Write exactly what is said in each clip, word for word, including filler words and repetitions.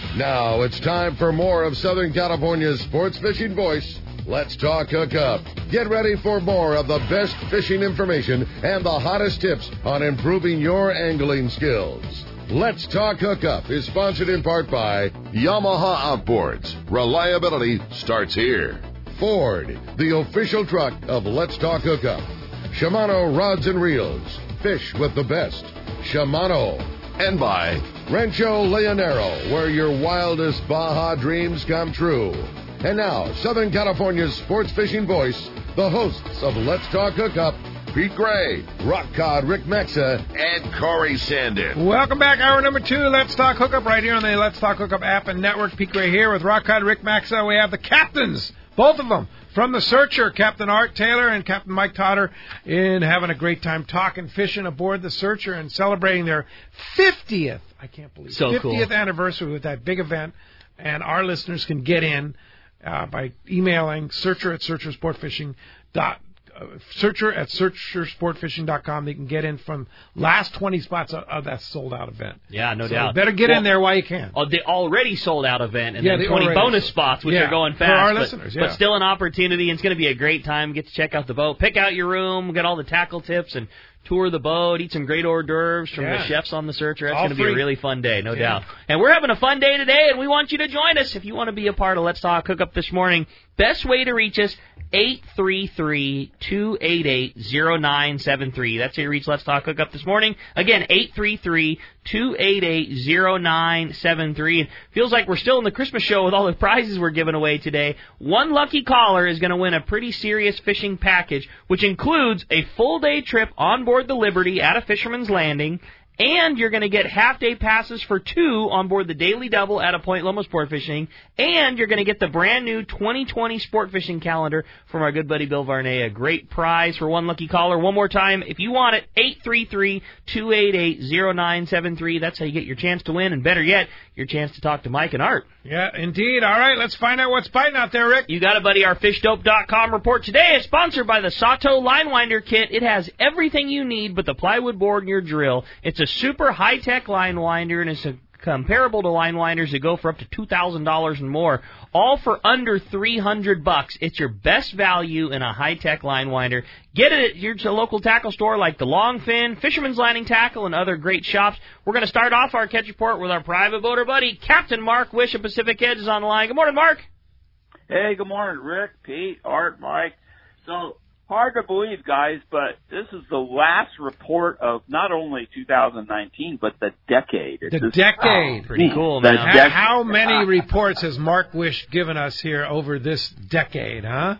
Now it's time for more of Southern California's sports fishing voice. Let's talk hookup. Get ready for more of the best fishing information and the hottest tips on improving your angling skills. Let's Talk Hookup is sponsored in part by Yamaha Outboards. Reliability starts here. Ford, the official truck of Let's Talk Hookup. Shimano Rods and Reels. Fish with the best. Shimano. And by Rancho Leonero, where your wildest Baja dreams come true. And now, Southern California's sports fishing voice, the hosts of Let's Talk Hookup, Pete Gray, Rock Cod Rick Mexa, and Corey Sandin. Welcome back, hour number two, Let's Talk Hookup, right here on the Let's Talk Hookup app and network. Pete Gray here with Rock Cod Rick Mexa. We have the captains, both of them, from the Searcher, Captain Art Taylor and Captain Mike Totter, in having a great time talking fishing aboard the Searcher and celebrating their fiftieth, I can't believe, so fiftieth cool. anniversary with that big event. And our listeners can get in uh, by emailing searcher at searchersportfishing dot com. Uh, searcher at searcher sport fishing dot com. They can get in from last twenty spots of, of that sold-out event. Yeah, no so doubt. Better get well, in there while you can. Oh, the already sold-out event, and yeah, then twenty bonus sold. spots, which yeah, are going fast. For our but, listeners, yeah. But still an opportunity, and it's going to be a great time. Get to check out the boat, pick out your room, get all the tackle tips, and tour the boat, eat some great hors d'oeuvres from yeah. the chefs on the Searcher. That's All going to be free. a really fun day, no yeah. doubt. And we're having a fun day today, and we want you to join us. If you want to be a part of Let's Talk Hookup this morning, best way to reach us, eight three three, two eight eight, zero nine seven three. That's how you reach Let's Talk Hookup this morning. Again, eight three three, two eight eight, zero nine seven three. It feels like we're still in the Christmas show with all the prizes we're giving away today. One lucky caller is going to win a pretty serious fishing package, which includes a full-day trip on board the Liberty at a Fisherman's Landing, and you're going to get half-day passes for two on board the Daily Double at a Point Loma Sport Fishing, and you're going to get the brand-new twenty twenty Sport Fishing Calendar from our good buddy Bill Varney. A great prize for one lucky caller. One more time, if you want it, eight three three, two eight eight, zero nine seven three. That's how you get your chance to win, and better yet, your chance to talk to Mike and Art. Yeah, indeed. All right, let's find out what's biting out there, Rick. You got it, buddy. Our fish dope dot com report today is sponsored by the Sato Line Winder Kit. It has everything you need but the plywood board in your drill. It's a super high-tech line winder, and it's a comparable to line winders that go for up to two thousand dollars and more, all for under three hundred bucks. It's your best value in a high-tech line winder. Get it at your local tackle store like the Longfin, Fisherman's Landing Tackle, and other great shops. We're going to start off our catch report with our private boater buddy, Captain Mark Wish of Pacific Edge is on the line. Good morning, Mark. Hey, good morning, Rick, Pete, Art, Mike. So, hard to believe, guys, but this is the last report of not only two thousand nineteen, but the decade. The just, decade. Oh, Pretty cool, the man. How, dec- how many reports has Mark Wish given us here over this decade, huh?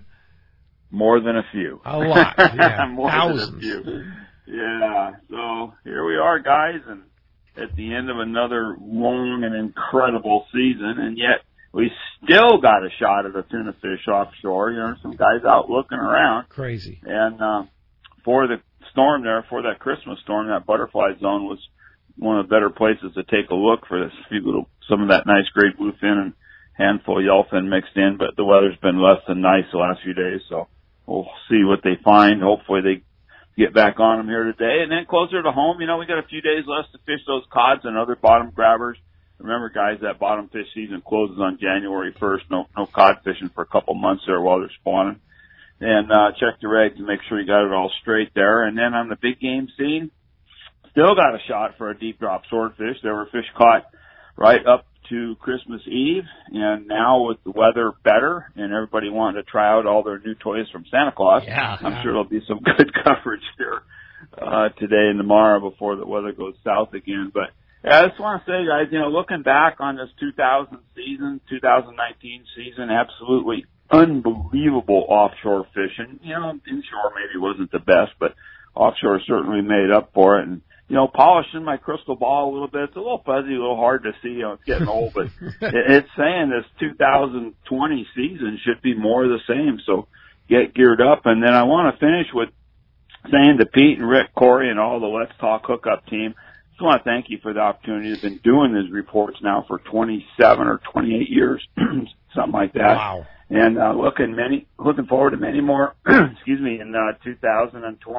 More than a few. A lot, yeah. More Thousands. than a few. Yeah, so here we are, guys, and at the end of another long and incredible season, and yet we still got a shot at a tuna fish offshore. You know, some guys out looking around. Crazy. And uh, for the storm there, for that Christmas storm, that butterfly zone was one of the better places to take a look for this few little, some of that nice great bluefin and handful of yellowfin mixed in. But the weather's been less than nice the last few days, so we'll see what they find. Hopefully they get back on them here today. And then closer to home, you know, we got a few days left to fish those cods and other bottom grabbers. Remember, guys, that bottom fish season closes on January first. No, no cod fishing for a couple months there while they're spawning. And, uh, check your eggs and make sure you got it all straight there. And then on the big game scene, still got a shot for a deep drop swordfish. There were fish caught right up to Christmas Eve. And now with the weather better and everybody wanting to try out all their new toys from Santa Claus, Yeah, I'm yeah. sure there'll be some good coverage here, uh, today and tomorrow before the weather goes south again. But, yeah, I just want to say, guys, you know, looking back on this two thousand season, two thousand nineteen season, absolutely unbelievable offshore fishing. You know, inshore maybe wasn't the best, but offshore certainly made up for it. And, you know, polishing my crystal ball a little bit. It's a little fuzzy, a little hard to see. You know, it's getting old, but it's saying this two thousand twenty season should be more of the same. So get geared up. And then I want to finish with saying to Pete and Rick, Corey, and all the Let's Talk Hookup team, I want to thank you for the opportunity. I've been doing these reports now for twenty-seven or twenty-eight years, something like that. Wow. And uh, looking many, looking forward to many more. excuse me, in uh, two thousand twenty.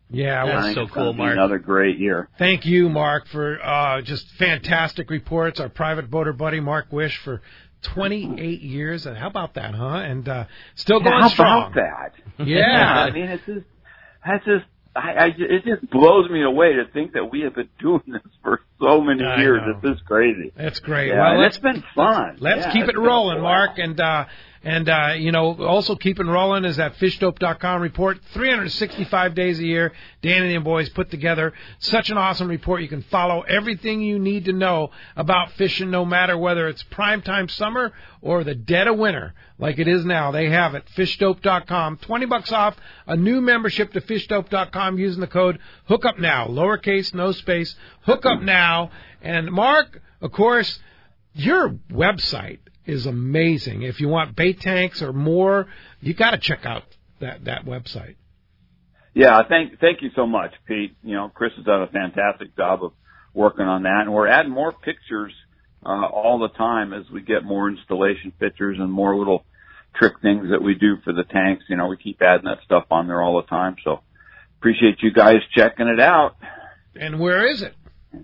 Yeah, that's I think so it's cool, gonna be Mark. Another great year. Thank you, Mark, for uh, just fantastic reports. Our private boater buddy, Mark Wish, for twenty-eight years. And how about that, huh? And uh, still going yeah, how strong. about that? Yeah. yeah, I mean, it's just, that's just, I, I, it just blows me away to think that we have been doing this for so many I years. know. It's just crazy. That's great. Yeah, well, and let's, it's been fun. Let's yeah, keep it's it been rolling, a Mark. while. And, uh, and uh, you know, also keeping rolling is that fish dope dot com report. three hundred sixty-five days a year, Danny and the boys put together such an awesome report. You can follow everything you need to know about fishing, no matter whether it's primetime summer or the dead of winter, like it is now. They have it. fish dope dot com. twenty bucks off a new membership to fish dope dot com using the code HOOKUPNOW. Lowercase, no space. HOOKUPNOW. And Mark, of course, your website is amazing. If you want bait tanks or more, you got to check out that, that website. Yeah, thank thank you so much, Pete. You know, Chris has done a fantastic job of working on that, and we're adding more pictures uh, all the time as we get more installation pictures and more little trick things that we do for the tanks. You know, we keep adding that stuff on there all the time. So appreciate you guys checking it out. And where is it?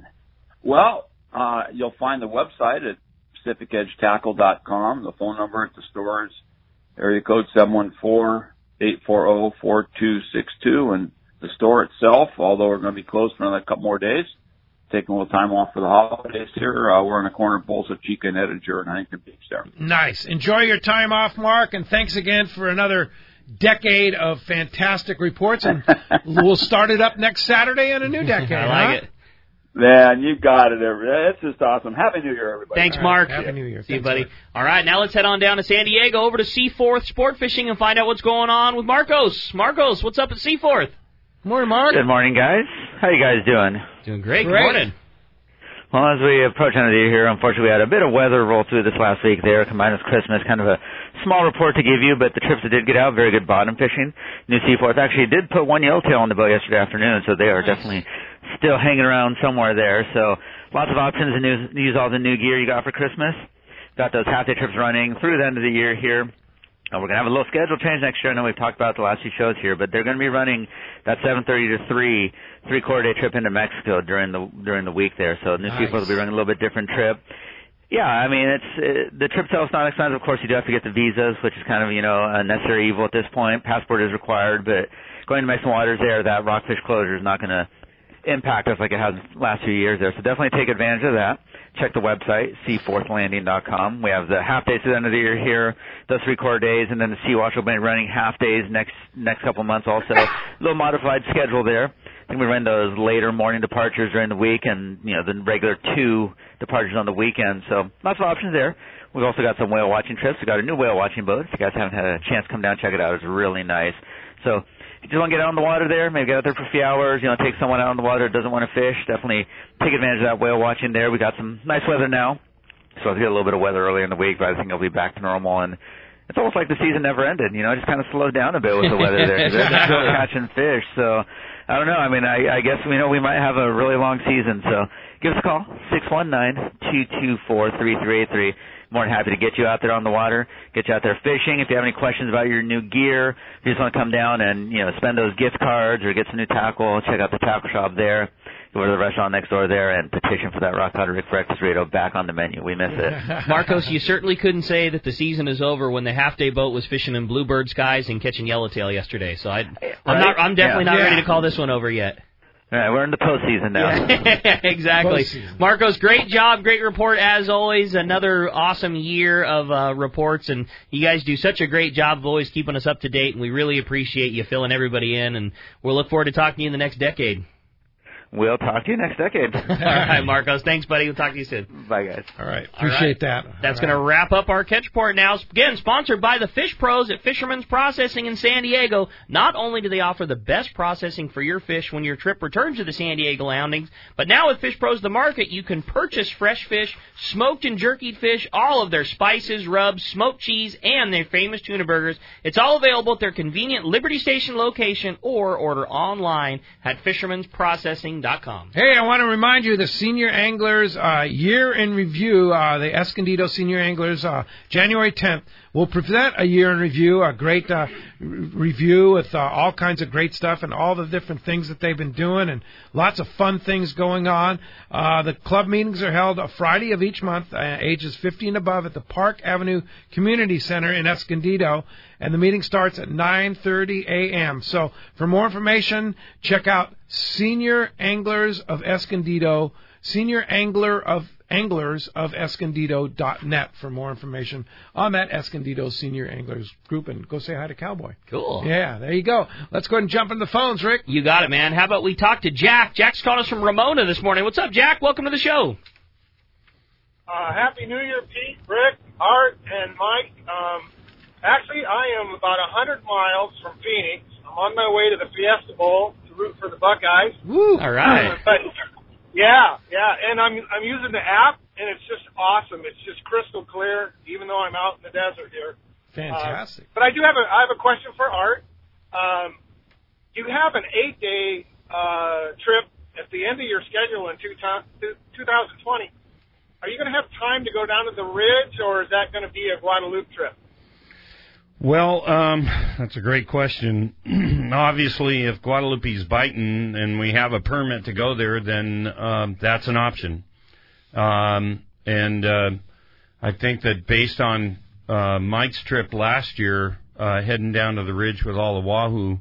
Well, uh, you'll find the website at pacific edge tackle dot com. The phone number at the store is area code seven one four, eight four zero, four two six two. And the store itself, although we're going to be closed for another couple more days, taking a little time off for the holidays here, uh, we're in the corner of Bolsa Chica and Edinger in Huntington Beach there. Nice. Enjoy your time off, Mark, and thanks again for another decade of fantastic reports. And we'll start it up next Saturday in a new decade. I like huh? it. Man, you got it. It's just awesome. Happy New Year, everybody. Thanks, All Mark. right. Happy New Year. See you, Thanks, buddy. Mark. All right, now let's head on down to San Diego, over to Seaforth Sport Fishing, and find out what's going on with Marcos. Marcos, what's up at Seaforth? Morning, Mark. Good morning, guys. How you guys doing? Doing great. Great. Good morning. Well, as we approach the end of the year here, unfortunately, we had a bit of weather roll through this last week there, combined with Christmas. Kind of a small report to give you, but the trips that did get out, very good bottom fishing. New Seaforth actually did put one yellowtail on the boat yesterday afternoon, so they are Nice. definitely still hanging around somewhere there. So lots of options to use, use all the new gear you got for Christmas. Got those half-day trips running through the end of the year here. Uh, we're going to have a little schedule change next year. I know we've talked about it the last few shows here, but they're going to be running that seven thirty to three, three-quarter day trip into Mexico during the during the week there. So New Nice. Seaforth will be running a little bit different trip. Yeah, I mean, it's uh, the trip itself is not expensive. Of course, you do have to get the visas, which is kind of, you know, a necessary evil at this point. Passport is required, but going to Mexican waters there, that rockfish closure is not going to impact us like it has the last few years there. So definitely take advantage of that. Check the website, seaforth landing dot com. We have the half days to the end of the year here, those three quarter days, and then the Sea Watch will be running half days next next couple months also. A little modified schedule there. I think we run those later morning departures during the week and, you know, the regular two departures on the weekend. So lots of options there. We've also got some whale watching trips. We've got a new whale watching boat. If you guys haven't had a chance to come down, check it out. It's really nice. So if you just want to get out on the water there, maybe get out there for a few hours, you know, take someone out on the water that doesn't want to fish, definitely take advantage of that whale watching there. We got some nice weather now. So we'll get a little bit of weather earlier in the week, but I think it'll be back to normal. And it's almost like the season never ended, you know, it just kind of slowed down a bit with the weather there. Because they're still catching fish. So I don't know. I mean, I, I guess we know we might have a really long season. So give us a call, six one nine, two two four, three three eight three. More than happy to get you out there on the water, get you out there fishing. If you have any questions about your new gear, if you just want to come down and, you know, spend those gift cards or get some new tackle, check out the tackle shop there. Go to the restaurant next door there and petition for that Rock Cod Rick breakfast burrito back on the menu. We miss it. Marcos, you certainly couldn't say that the season is over when the half-day boat was fishing in bluebird skies and catching yellowtail yesterday. So I, I'm Right? not. I'm definitely Yeah. not Yeah. ready to call this one over yet. All right, we're in the postseason now. Exactly. Postseason. Marcos, great job, great report as always. Another awesome year of uh, reports, and you guys do such a great job of always keeping us up to date, and we really appreciate you filling everybody in, and we'll look forward to talking to you in the next decade. We'll talk to you next decade. All right, Marcos. Thanks, buddy. We'll talk to you soon. Bye, guys. All right. Appreciate All right. that. That's All going to right. wrap up our catch report now. Again, sponsored by the Fish Pros at Fisherman's Processing in San Diego. Not only do they offer the best processing for your fish when your trip returns to the San Diego landings, but now with Fish Pros The Market, you can purchase fresh fish, smoked and jerkied fish, all of their spices, rubs, smoked cheese, and their famous tuna burgers. It's all available at their convenient Liberty Station location or order online at fishermans processing fishing dot com. Hey, I want to remind you the Senior Anglers uh, Year in Review, uh, the Escondido Senior Anglers, uh, January tenth, will present a year in review, a great uh, r- review with uh, all kinds of great stuff and all the different things that they've been doing and lots of fun things going on. Uh, the club meetings are held a Friday of each month, uh, ages fifty and above, at the Park Avenue Community Center in Escondido, and the meeting starts at nine thirty a.m. So for more information, check out Senior Anglers of Escondido, Senior Angler of Anglers of Escondido dot net for more information on that Escondido Senior Anglers group, and go say hi to Cowboy. Cool. Yeah, there you go. Let's go ahead and jump in the phones, Rick. You got it, man. How about we talk to Jack? Jack's calling us from Ramona this morning. What's up, Jack? Welcome to the show. Uh, Happy New Year, Pete, Rick, Art, and Mike. Um, actually, I am about one hundred miles from Phoenix. I'm on my way to the Fiesta Bowl to root for the Buckeyes. Woo! All right. Uh, but, yeah, yeah, and I'm I'm using the app, and it's just awesome. It's just crystal clear, even though I'm out in the desert here. Fantastic. Uh, but I do have a I have a question for Art. Um, you have an eight-day uh, trip at the end of your schedule in two thousand twenty. Are you going to have time to go down to the Ridge, or is that going to be a Guadalupe trip? Well, um, that's a great question. Obviously, if Guadalupe's biting and we have a permit to go there, then um, that's an option. Um, and uh, I think that based on uh, Mike's trip last year, uh, heading down to the Ridge with all the Wahoo,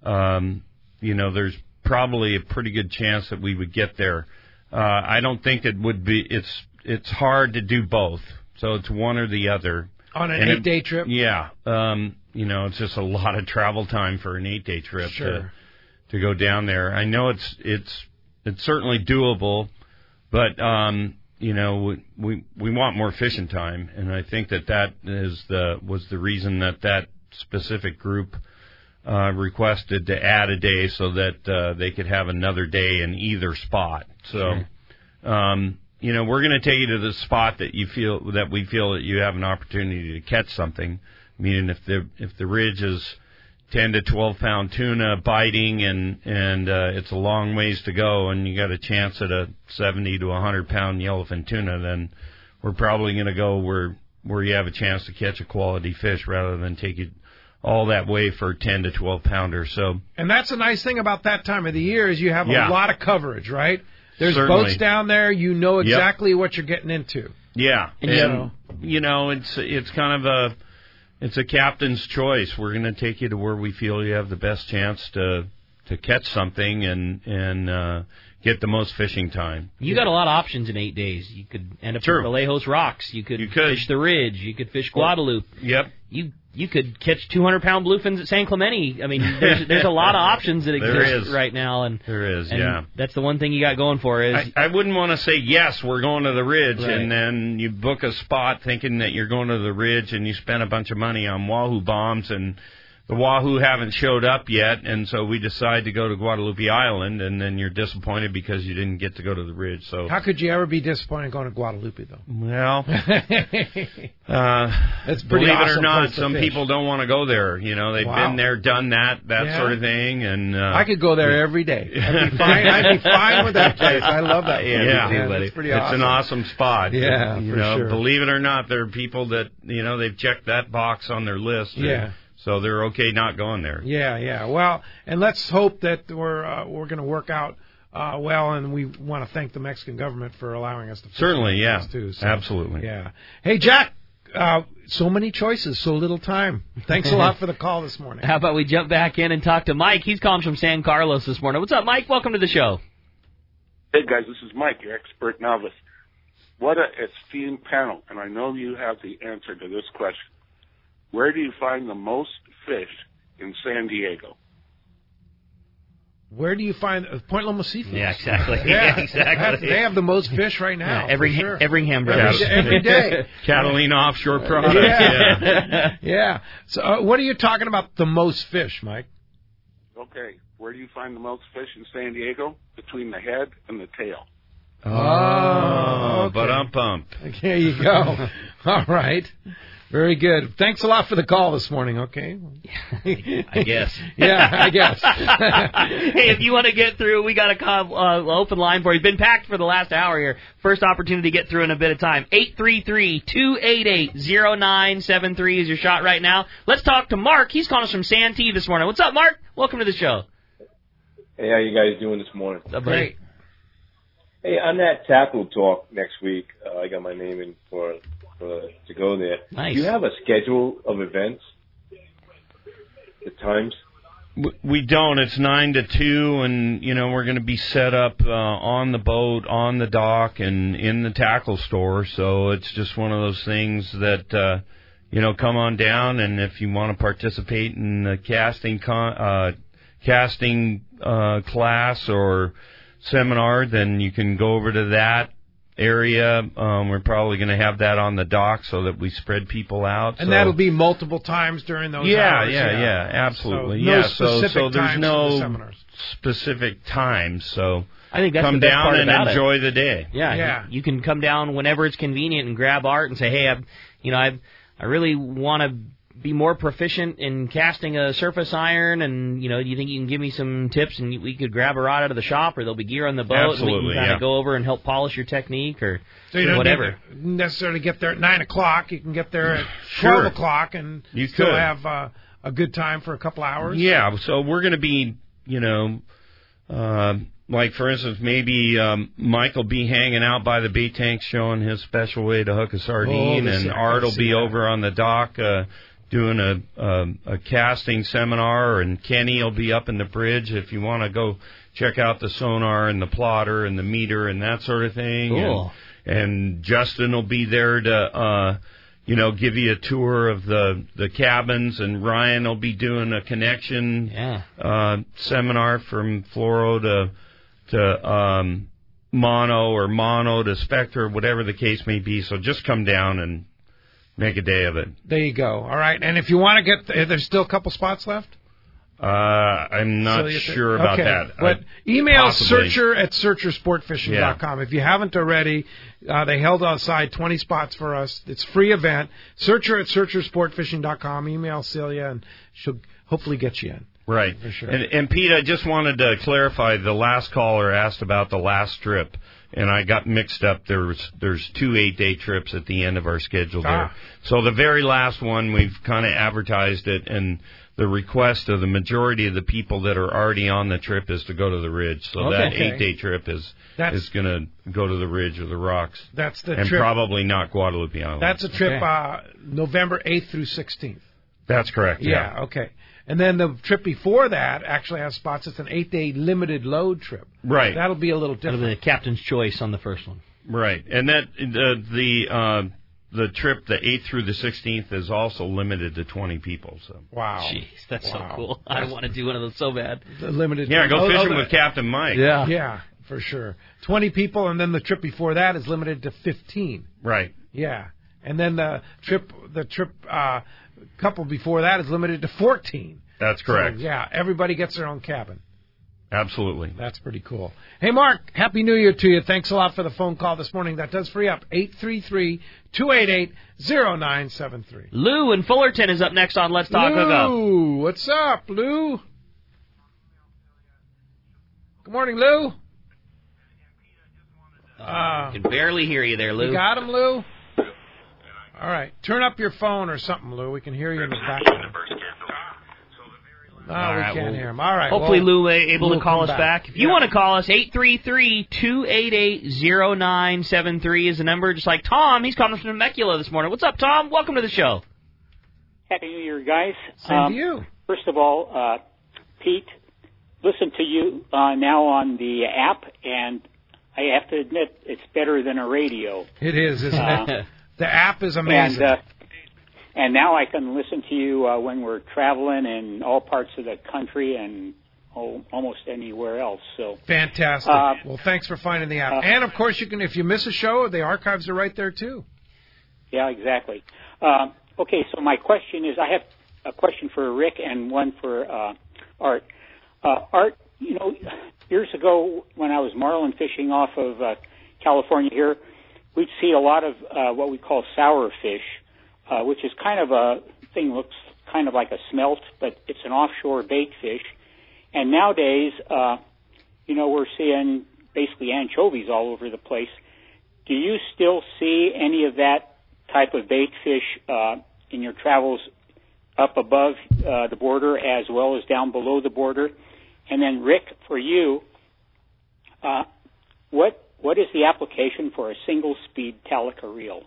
um, you know, there's probably a pretty good chance that we would get there. Uh, I don't think it would be. It's it's hard to do both, so it's one or the other. On an And eight-day it, trip? Yeah. Um, you know, it's just a lot of travel time for an eight-day trip Sure. to to go down there. I know it's it's it's certainly doable, but um, you know, we, we we want more fishing time, and I think that that is the was the reason that that specific group uh, requested to add a day so that uh, they could have another day in either spot. So. Sure. Um, You know, we're going to take you to the spot that you feel that we feel that you have an opportunity to catch something. Meaning, if the if the Ridge is ten to twelve pound tuna biting, and and uh, it's a long ways to go, and you got a chance at a seventy to a hundred pound yellowfin tuna, then we're probably going to go where where you have a chance to catch a quality fish rather than take you all that way for ten to twelve pounder. So, and that's the nice thing about that time of the year is you have yeah. a lot of coverage, right? There's Certainly. boats down there. You know exactly yep. what you're getting into. Yeah, and, and you know, you know, it's it's kind of a it's a captain's choice. We're going to take you to where we feel you have the best chance to to catch something and and uh, get the most fishing time. You got a lot of options in eight days. You could end up True. at Vallejos Rocks. You could, You could. fish the Ridge. You could fish Guadalupe. Yep. You you could catch two hundred pound bluefins at San Clemente. I mean, there's there's a lot of options that There exist is. right now, and There is, and yeah. that's the one thing you got going for is I, I wouldn't want to say, yes, we're going to the Ridge, Right. and then you book a spot thinking that you're going to the Ridge, and you spend a bunch of money on Wahoo bombs, and the Wahoo haven't showed up yet, and so we decide to go to Guadalupe Island, and then you're disappointed because you didn't get to go to the Ridge. So how could you ever be disappointed going to Guadalupe, though? Well, uh, That's pretty believe awesome it or not, place to some fish. people don't want to go there. You know, they've Wow. been there, done that, that Yeah. sort of thing, and uh, I could go there every day. I'd be fine. I'd be fine with that place. I love that place. Yeah, Man, it's pretty it's awesome. an awesome spot. Yeah, you for know, sure. believe it or not, there are people that you know they've checked that box on their list. and Yeah. so they're okay not going there. Yeah, yeah. Well, and let's hope that we're uh, we're going to work out uh, well, and we want to thank the Mexican government for allowing us to. fish Certainly, like yeah, this, too. So, absolutely. Yeah. Hey, Jack. Uh, so many choices, so little time. Thanks a lot for the call this morning. how about we jump back in and talk to Mike? He's calling from San Carlos this morning. What's up, Mike? Welcome to the show. Hey, guys, this is Mike, your expert novice. What a esteemed panel, and I know you have the answer to this question. Where do you find the most fish in San Diego? Where do you find uh, Point Loma Seafood? Yeah, exactly. Yeah, exactly. They have the most fish right now. Yeah, every for sure. Everingham every, Brothers. day- every day. Catalina Offshore Products. Yeah. yeah. Yeah. So, uh, what are you talking about? The most fish, Mike? Okay, where do you find the most fish in San Diego? Between the head and the tail. Oh, okay. but um pump. There you go. All right. Very good. Thanks a lot for the call this morning, okay? I guess. Yeah, I guess. Hey, if you want to get through, we got a call, uh, open line for you. Been packed for the last hour here. First opportunity to get through in a bit of time. eight three three, two eight eight, zero nine seven three is your shot right now. Let's talk to Mark. He's calling us from Santee this morning. What's up, Mark? Welcome to the show. Hey, how you guys doing this morning? What's up, buddy? Great. Hey, on that tackle talk next week, uh, I got my name in for, for to go there. Nice. Do you have a schedule of events? The times? We don't. It's nine to two, and you know we're going to be set up uh, on the boat, on the dock, and in the tackle store. So it's just one of those things that uh, you know come on down, and if you want to participate in the casting con- uh, casting uh, class or seminar, then you can go over to that area. Um, we're probably going to have that on the dock so that we spread people out. And so. that'll be multiple times during those yeah, hours. Yeah, yeah, yeah, absolutely. So no yeah, specific so, so there's times no for the seminars. specific times. So I think that's come the best down part and about enjoy it. the day. Yeah, Yeah. You, you can come down whenever it's convenient and grab Art and say, hey, I've, you know, I've, I really want to be more proficient in casting a surface iron, and you know, do you think you can give me some tips? And we could grab a rod out of the shop, or there'll be gear on the boat, Absolutely, and we can kind of yeah. go over and help polish your technique, or So you don't whatever. need to necessarily get there at nine o'clock. You can get there at Sure. twelve o'clock and You still could. have uh, a good time for a couple hours. Yeah, so we're going to be, you know, uh, like for instance, maybe um, Mike will be hanging out by the bait tank showing his special way to hook a sardine, Oh, and yeah, I Art can will see be that. over on the dock uh, doing a, a a casting seminar, and Kenny will be up in the bridge if you want to go check out the sonar and the plotter and the meter and that sort of thing. Cool. And, and Justin will be there to, uh, you know, give you a tour of the, the cabins, and Ryan will be doing a connection Yeah. uh, seminar from fluoro to to um, mono or mono to spectra, whatever the case may be. So just come down and make a day of it. There you go. All right. And if you want to get, there's still a couple spots left? Uh, I'm not So you sure about okay. that. But Uh, email possibly. searcher at searcher sport fishing dot com. If you haven't already, uh, they held aside twenty spots for us. It's a free event. Searcher at searcher sport fishing dot com. Email Celia, and she'll hopefully get you in. Right. For sure. And, and Pete, I just wanted to clarify, the last caller asked about the last trip, and I got mixed up. There's there's two eight-day trips at the end of our schedule there. Ah. So the very last one, we've kind of advertised it, and the request of the majority of the people that are already on the trip is to go to the Ridge. So Okay. that eight-day trip is That's- is going to go to the Ridge or the Rocks, That's the and trip. probably not Guadalupe Island. That's a trip Okay. uh, November eighth through sixteenth. That's correct, yeah. Yeah, okay. And then the trip before that actually has spots. It's an eight-day limited load trip. Right. That'll be a little That'll different. be the captain's choice on the first one. Right, and that the the uh, the trip, the eighth through the sixteenth, is also limited to twenty people. So Wow. Jeez, that's Wow. so cool. I want to do one of those so bad. The limited. yeah, go oh, fishing oh, with Captain Mike. Yeah. Yeah, for sure. twenty people, and then the trip before that is limited to fifteen. Right. Yeah. And then the trip, the trip, uh, couple before that is limited to fourteen. That's correct. So, yeah, everybody gets their own cabin. Absolutely. That's pretty cool. Hey, Mark, Happy New Year to you. Thanks a lot for the phone call this morning. That does free up eight three three, two eight eight, zero nine seven three. Lou in Fullerton is up next on Let's Talk Hookup. Lou, what's up, Lou? Good morning, Lou. Uh, I can barely hear you there, Lou. You got him, Lou? All right. Turn up your phone or something, Lou. We can hear you in the background. No, All we right, can't well, hear him. All right. Hopefully, well, Lou is able Lou to call will us come back. If you Yeah. want to call us, eight three three, two eight eight, zero nine seven three is the number. Just like Tom, he's calling from Temecula this morning. What's up, Tom? Welcome to the show. Happy New Year, guys. Same Um, to you. First of all, uh, Pete, listen to you uh, now on the app, and I have to admit it's better than a radio. It is, isn't Uh, it? The app is amazing. And, uh, and now I can listen to you uh, when we're traveling in all parts of the country and oh, almost anywhere else. So Fantastic. Uh, well, thanks for finding the app. uh, and, of course, you can if you miss a show, the archives are right there, too. Yeah, exactly. Um, okay, so my question is, I have a question for Rick and one for uh, Art. Uh, Art, you know, years ago when I was marlin fishing off of uh, California here, we'd see a lot of uh, what we call sour fish uh, which is kind of a thing, looks kind of like a smelt, but it's an offshore bait fish. And nowadays, uh, you know, we're seeing basically anchovies all over the place. Do you still see any of that type of bait fish uh, in your travels up above uh, the border as well as down below the border? And then, Rick, for you, uh, what what is the application for a single-speed Talica reel?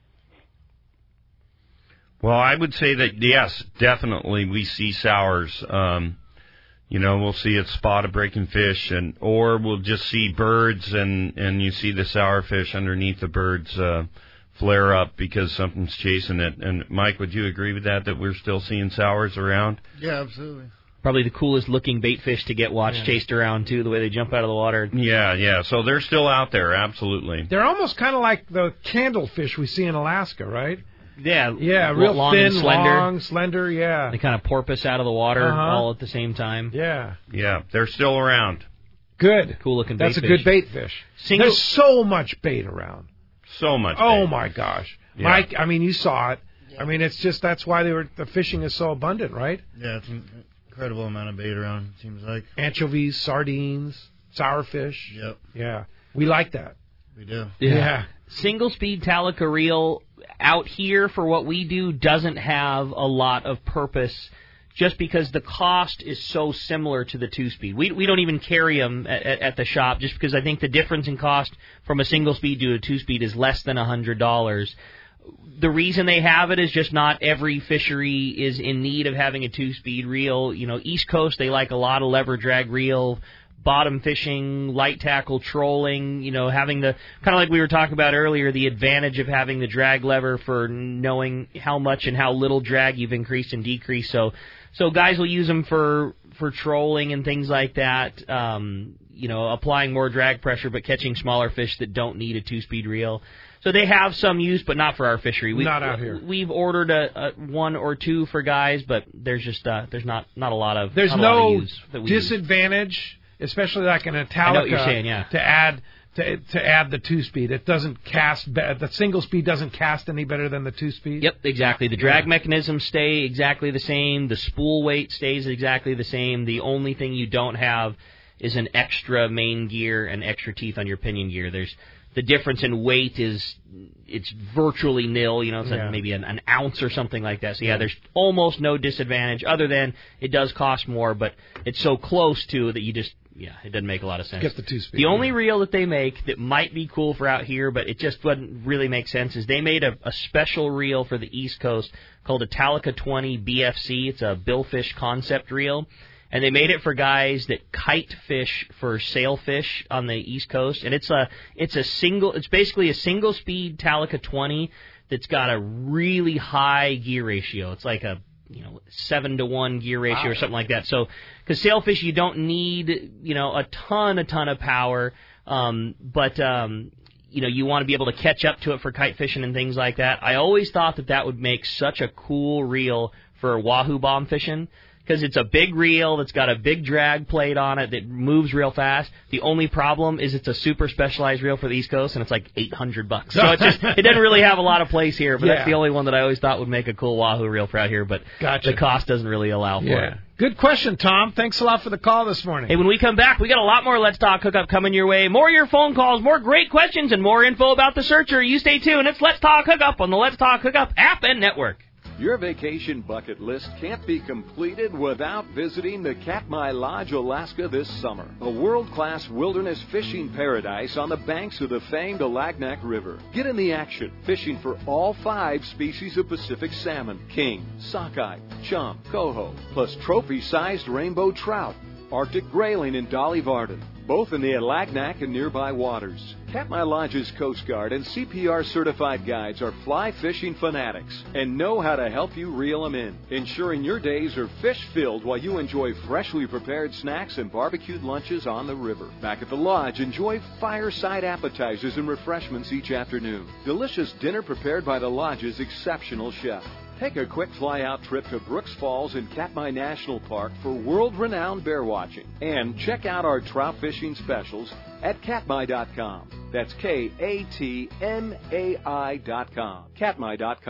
Well, I would say that, yes, definitely we see sours. Um, you know, we'll see it spot a breaking fish, and or we'll just see birds, and, and you see the sour fish underneath the birds uh, flare up because something's chasing it. And, Mike, would you agree with that, that we're still seeing sours around? Yeah, absolutely. Probably the coolest looking bait fish to get watched, yeah. chased around, too, the way they jump out of the water. Yeah, yeah. So they're still out there, absolutely. They're almost kind of like the candlefish we see in Alaska, right? Yeah, yeah, real long thin, and slender. long, slender, yeah. They kind of porpoise out of the water uh-huh. all at the same time. Yeah. Yeah, they're still around. Good. Cool looking bait That's fish. That's a good bait fish. Single... There's so much bait around. So much Oh, bait. my gosh. Yeah. Mike, I mean, you saw it. Yeah. I mean, it's just, that's why they were the fishing is so abundant, right? Yeah, it's an incredible amount of bait around, it seems like. Anchovies, sardines, sourfish. Yep. Yeah. We like that. We do. Yeah. yeah. Single speed Talica reel out here for what we do doesn't have a lot of purpose just because the cost is so similar to the two-speed. We we don't even carry them at, at, at the shop just because I think the difference in cost from a single-speed to a two-speed is less than one hundred dollars. The reason they have it is just not every fishery is in need of having a two-speed reel. You know, East Coast, they like a lot of lever drag reel, bottom fishing, light tackle, trolling, you know, having the, kind of like we were talking about earlier, the advantage of having the drag lever for knowing how much and how little drag you've increased and decreased. So so guys will use them for, for trolling and things like that, um, you know, applying more drag pressure but catching smaller fish that don't need a two-speed reel. So they have some use, but not for our fishery. We've, not out here. We've ordered a, a one or two for guys, but there's just uh, there's not, not a lot of There's not a no lot of use that we disadvantage. Use. Especially like in a Talica, I know what you're saying, yeah. to add to to add the two speed, it doesn't cast. Be- the single speed doesn't cast any better than the two speed. Yep, exactly. The drag yeah. mechanisms stay exactly the same. The spool weight stays exactly the same. The only thing you don't have is an extra main gear and extra teeth on your pinion gear. There's the difference in weight is it's virtually nil. You know, it's yeah. like maybe an, an ounce or something like that. So yeah, there's almost no disadvantage other than it does cost more, but it's so close to that you just. Yeah, it doesn't make a lot of sense. Get the two-speed. The only reel that they make that might be cool for out here, but it just wouldn't really make sense, is they made a, a special reel for the East Coast called a Talica twenty B F C. It's a billfish concept reel. And they made it for guys that kite fish for sailfish on the East Coast. And it's a it's a single it's basically a single speed Talica twenty that's got a really high gear ratio. It's like a you know, seven to one gear ratio wow. or something like that. So, because sailfish, you don't need, you know, a ton, a ton of power, um, but, um, you know, you want to be able to catch up to it for kite fishing and things like that. I always thought that that would make such a cool reel for wahoo bomb fishing, because it's a big reel that's got a big drag plate on it that moves real fast. The only problem is it's a super specialized reel for the East Coast, and it's like eight hundred bucks. So it just it doesn't really have a lot of place here, but yeah. that's the only one that I always thought would make a cool wahoo reel for out here, but gotcha. the cost doesn't really allow for yeah. it. Good question, Tom. Thanks a lot for the call this morning. Hey, when we come back, we got a lot more Let's Talk Hookup coming your way. More of your phone calls, more great questions, and more info about the searcher. You stay tuned. It's Let's Talk Hookup on the Let's Talk Hookup app and network. Your vacation bucket list can't be completed without visiting the Katmai Lodge, Alaska this summer. A world-class wilderness fishing paradise on the banks of the famed Alagnak River. Get in the action, fishing for all five species of Pacific salmon, king, sockeye, chum, coho, plus trophy-sized rainbow trout, Arctic grayling, and Dolly Varden, both in the Alagnak and nearby waters. Katmai Lodge's Coast Guard and C P R-certified guides are fly fishing fanatics and know how to help you reel them in, ensuring your days are fish-filled while you enjoy freshly prepared snacks and barbecued lunches on the river. Back at the lodge, enjoy fireside appetizers and refreshments each afternoon. Delicious dinner prepared by the lodge's exceptional chef. Take a quick fly-out trip to Brooks Falls in Katmai National Park for world-renowned bear watching. And check out our trout fishing specials at katmai dot com. That's K A T M A I dot com. katmai dot com.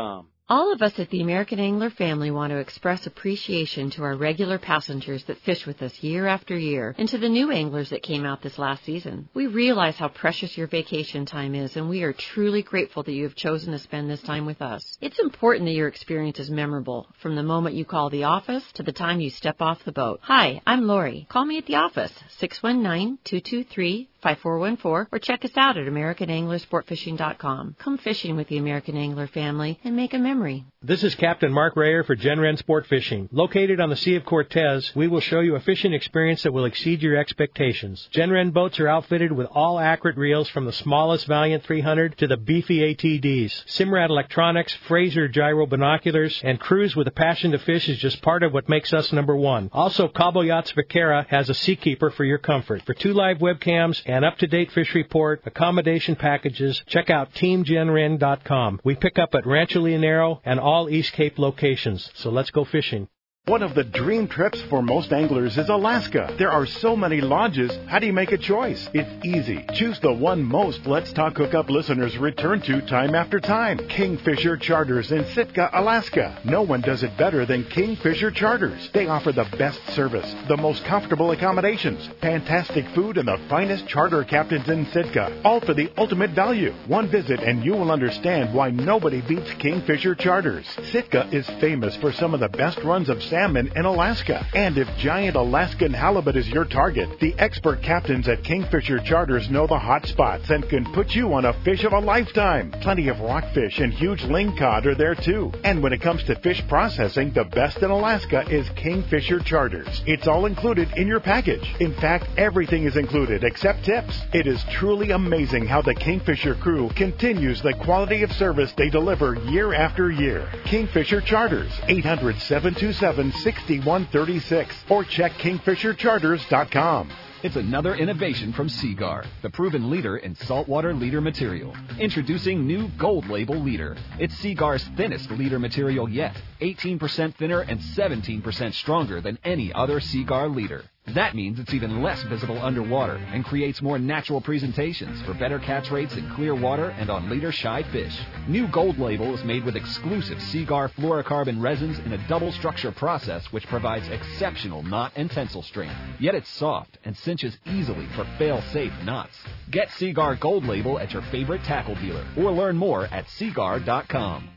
All of us at the American Angler family want to express appreciation to our regular passengers that fish with us year after year and to the new anglers that came out this last season. We realize how precious your vacation time is, and we are truly grateful that you have chosen to spend this time with us. It's important that your experience is memorable, from the moment you call the office to the time you step off the boat. Hi, I'm Lori. Call me at the office, six one nine, two two three, five four one four, or check us out at American Angler Sport Fishing dot com. Come fishing with the American Angler family and make a memory. This is Captain Mark Rayer for Genren Sport Fishing. Located on the Sea of Cortez, we will show you a fishing experience that will exceed your expectations. Genren boats are outfitted with all accurate reels from the smallest Valiant three hundred to the beefy A T Ds. Simrad Electronics, Fraser gyro binoculars, and crews with a passion to fish is just part of what makes us number one. Also, Cabo Yachts Vaquera has a Seakeeper for your comfort. For two live webcams and up-to-date fish report, accommodation packages, check out team genren dot com. We pick up at Rancho Leonero and all East Cape locations. So let's go fishing. One of the dream trips for most anglers is Alaska. There are so many lodges. How do you make a choice? It's easy. Choose the one most Let's Talk Hookup listeners return to time after time. Kingfisher Charters in Sitka, Alaska. No one does it better than Kingfisher Charters. They offer the best service, the most comfortable accommodations, fantastic food, and the finest charter captains in Sitka. All for the ultimate value. One visit and you will understand why nobody beats Kingfisher Charters. Sitka is famous for some of the best runs of salmon in Alaska. And if giant Alaskan halibut is your target, the expert captains at Kingfisher Charters know the hot spots and can put you on a fish of a lifetime. Plenty of rockfish and huge lingcod are there too. And when it comes to fish processing, the best in Alaska is Kingfisher Charters. It's all included in your package. In fact, everything is included except tips. It is truly amazing how the Kingfisher crew continues the quality of service they deliver year after year. Kingfisher Charters, eight hundred, seven two seven, six one three six, or check kingfisher charters dot com. It's another innovation from Seaguar, the proven leader in saltwater leader material. Introducing new Gold Label Leader. It's Seaguar's thinnest leader material yet, eighteen percent thinner and seventeen percent stronger than any other Seaguar leader. That means it's even less visible underwater and creates more natural presentations for better catch rates in clear water and on leader-shy fish. New Gold Label is made with exclusive Seaguar fluorocarbon resins in a double structure process which provides exceptional knot and tensile strength. Yet it's soft and cinches easily for fail-safe knots. Get Seaguar Gold Label at your favorite tackle dealer or learn more at seaguar dot com.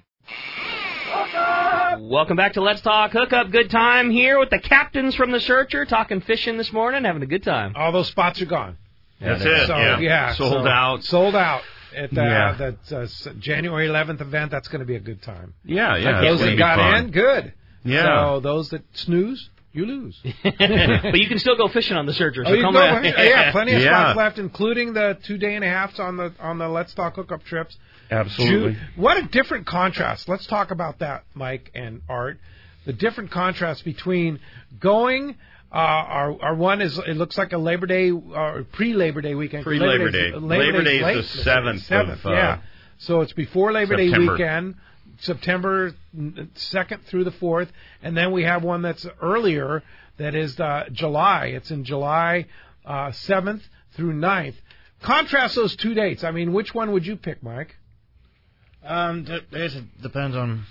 Welcome back to Let's Talk Hookup. Good time here with the captains from the Searcher, talking fishing this morning, having a good time. All those spots are gone. That's it. So, yeah. yeah. Sold so, out. Sold out. At uh, Yeah. that uh, January eleventh event, that's going to be a good time. Yeah, yeah. Like it's those gonna that be got fun. in, good. Yeah. So those that snooze, you lose. But you can still go fishing on the Searcher. So oh, you come go back. ahead. Yeah, plenty of Yeah. spots left, including the two day and a halfs on the on the Let's Talk Hookup trips. Absolutely. Ju- What a different contrast. Let's talk about that, Mike and Art. The different contrast between going. Uh, our our one is it looks like a Labor Day or pre-Labor Day weekend. Pre Labor Day. Labor, Labor Day's Day late is the this seventh. seventh, Of, uh, yeah. So it's before Labor Day September. weekend, September second through the fourth, and then we have one that's earlier. That is uh, July. It's in July uh, seventh through ninth. Contrast those two dates. I mean, which one would you pick, Mike? Um, I guess it depends on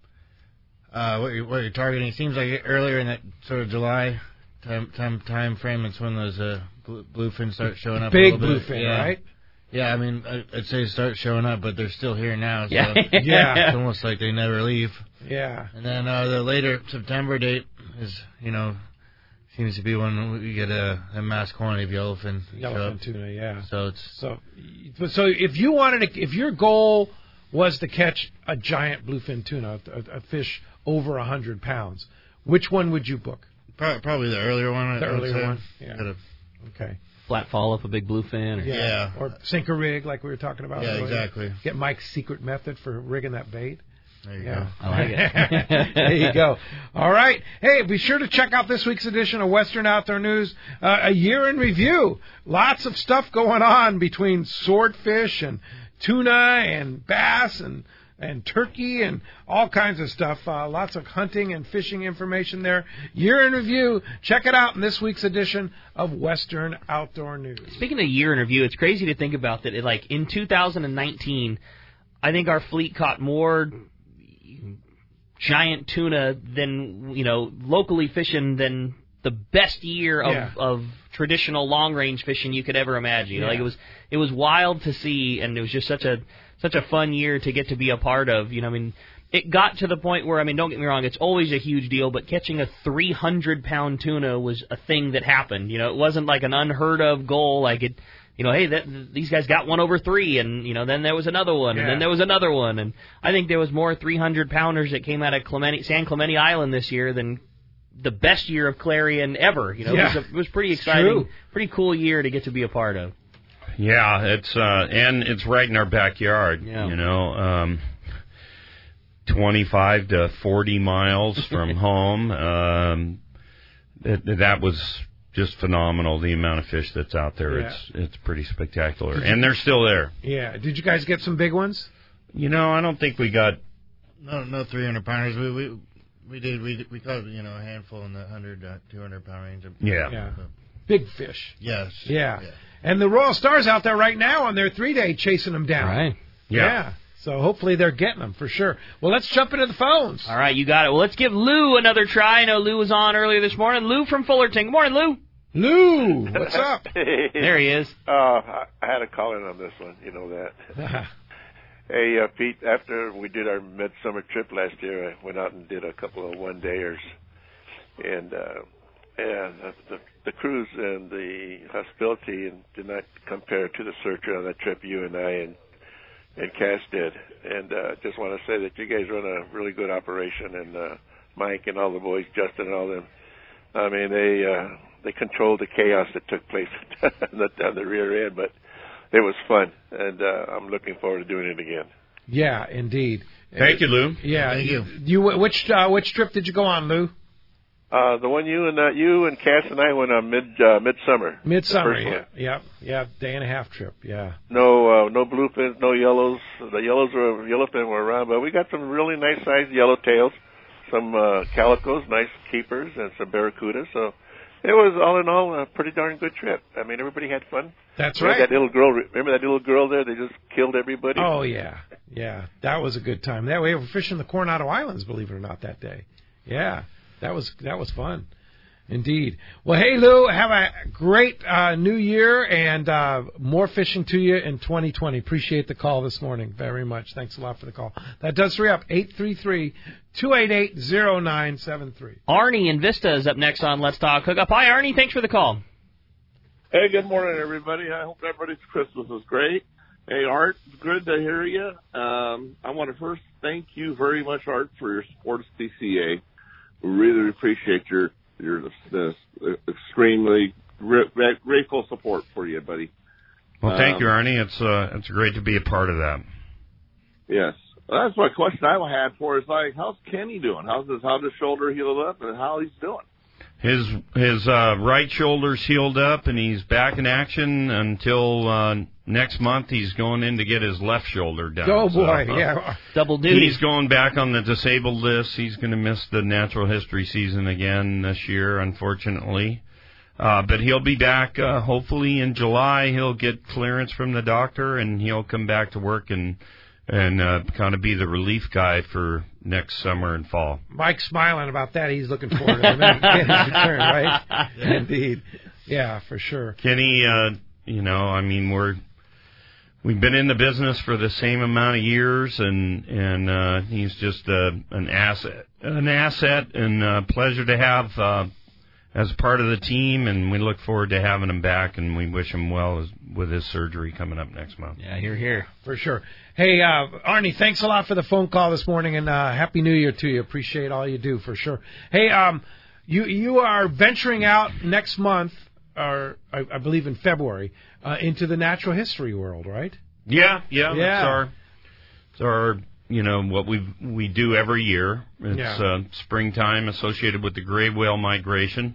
uh, what you're what you're targeting. It seems like earlier in that sort of July time time time frame, it's when those uh, blue, bluefin start showing up. Big a little bit. bluefin, yeah. right? Yeah, I mean, I'd say start showing up, but they're still here now. So Yeah. Yeah. It's almost like they never leave. Yeah. And then uh, the later September date is, you know, seems to be when we get a, a mass quantity of yellowfin. show Yellowfin up. tuna, yeah. So it's So, so if you wanted to, if your goal was to catch a giant bluefin tuna, a, a fish over a hundred pounds, which one would you book? Probably, probably the earlier one. The I would earlier say. one, yeah. Gotta- Okay. Flat fall up a big bluefin. Or... Yeah. Yeah. Or sink a rig like we were talking about. Yeah, earlier. exactly. Get Mike's secret method for rigging that bait. There you Yeah. I like it. There you go. All right. Hey, be sure to check out this week's edition of Western Outdoor News, uh, a year in review. Lots of stuff going on between swordfish and tuna and bass and and turkey and all kinds of stuff. Uh, lots of hunting and fishing information there. Year in review. Check it out in this week's edition of Western Outdoor News. Speaking of year in review, it's crazy to think about that. It, like in two thousand nineteen, I think our fleet caught more giant tuna than, you know, locally fishing than the best year of, Yeah. of traditional long range fishing you could ever imagine. You know, Yeah. Like it was it was wild to see, and it was just such a such a fun year to get to be a part of. You know, I mean, it got to the point where, I mean, don't get me wrong, it's always a huge deal, but catching a three hundred pound tuna was a thing that happened. You know, it wasn't like an unheard of goal, like it. You know, hey, that, these guys got one over three, and, you know, then there was another one, and Yeah. then there was another one. And I think there was more three hundred pounders that came out of Clemente, San Clemente Island this year than the best year of Clarion ever. You know, Yeah. it, was a, it was pretty It's exciting, true. pretty cool year to get to be a part of. Yeah, it's uh, and it's right in our backyard. Yeah. You know, um, twenty-five to forty miles from home. Um, it, that was just phenomenal. The amount of fish that's out there, Yeah. it's it's pretty spectacular, and they're still there. Yeah. Did you guys get some big ones? You know, I don't think we got. No, no three hundred pounders. We we we did we we caught you know a handful in the one hundred, uh, two hundred pound range. Yeah. Yeah. Big fish. Yes. Yeah. Yeah. And the Royal Star's out there right now on their three day chasing them down. Right. Yeah. So hopefully they're getting them for sure. Well, let's jump into the phones. All right, you got it. Well, let's give Lou another try. I know Lou was on earlier this morning. Lou from Fullerton. Good morning, Lou. Lou, what's up? Hey. There he is. Uh, I, I had a call in on this one. You know that. Hey, uh, Pete, after we did our midsummer trip last year, I went out and did a couple of one-dayers. And, uh, and the, the, the cruise and the hospitality and did not compare to the Searcher on that trip you and I and, and Cass did. And uh, just want to say that you guys run a really good operation, and uh, Mike and all the boys, Justin and all them, I mean, they uh, they controlled the chaos that took place on the, on the rear end, but it was fun, and uh, I'm looking forward to doing it again. Yeah, indeed. Thank you, Lou. Yeah. Thank you. you which uh, which trip did you go on, Lou? Uh, the one you and uh, you and Cass and I went on mid uh, midsummer. Midsummer. The first Yeah. one. Yeah. Yeah. Day and a half trip. Yeah. No, uh, no bluefins, no yellows. The yellows were yellowfin were around, but we got some really nice sized yellowtails, some uh, calicos, nice keepers, and some barracudas. So it was all in all a pretty darn good trip. I mean, everybody had fun. That's remember right. That little girl. Remember that little girl there? They just killed everybody. Oh yeah. Yeah. That was a good time. That we were fishing the Coronado Islands, believe it or not, that day. Yeah. That was that was fun. Indeed. Well, hey, Lou, have a great uh, new year and uh, more fishing to you in twenty twenty. Appreciate the call this morning very much. Thanks a lot for the call. That does free up eight three three, two eight eight, zero nine seven three. Arnie in Vista is up next on Let's Talk Hookup. Hi, Arnie. Thanks for the call. Hey, good morning, everybody. I hope everybody's Christmas was great. Hey, Art, good to hear you. Um, I want to first thank you very much, Art, for your support of C C A. We really appreciate your your this, uh, extremely re- grateful support for you, buddy. Well, thank Um, you, Arnie. It's uh, it's great to be a part of that. Yes. Well, that's my question I had for is like, how's Kenny doing? How's his how's his shoulder healed up, and how he's doing? His his uh, right shoulder's healed up, and he's back in action until uh, next month. He's going in to get his left shoulder done. Oh, boy, So, uh, yeah. Double duty. He's going back on the disabled list. He's going to miss the natural history season again this year, unfortunately. Uh, but he'll be back uh, hopefully in July. He'll get clearance from the doctor, and he'll come back to work and and uh, kind of be the relief guy for next summer and fall. Mike's smiling about that. He's looking forward to Kenny's return, right? Indeed. Yeah, for sure. Kenny, uh, you know, I mean, we're we've been in the business for the same amount of years, and and uh, he's just uh, an asset, an asset, and a pleasure to have uh, as part of the team. And we look forward to having him back, and we wish him well as, with his surgery coming up next month. Yeah, here, here. For sure. Hey, uh, Arnie, thanks a lot for the phone call this morning, and uh, Happy New Year to you. Appreciate all you do, for sure. Hey, um, you you are venturing out next month, or I, I believe in February, uh, into the natural history world, right? Yeah, yeah, Yeah. It's our, it's our, you know, what we we do every year. It's Yeah. uh, springtime associated with the gray whale migration.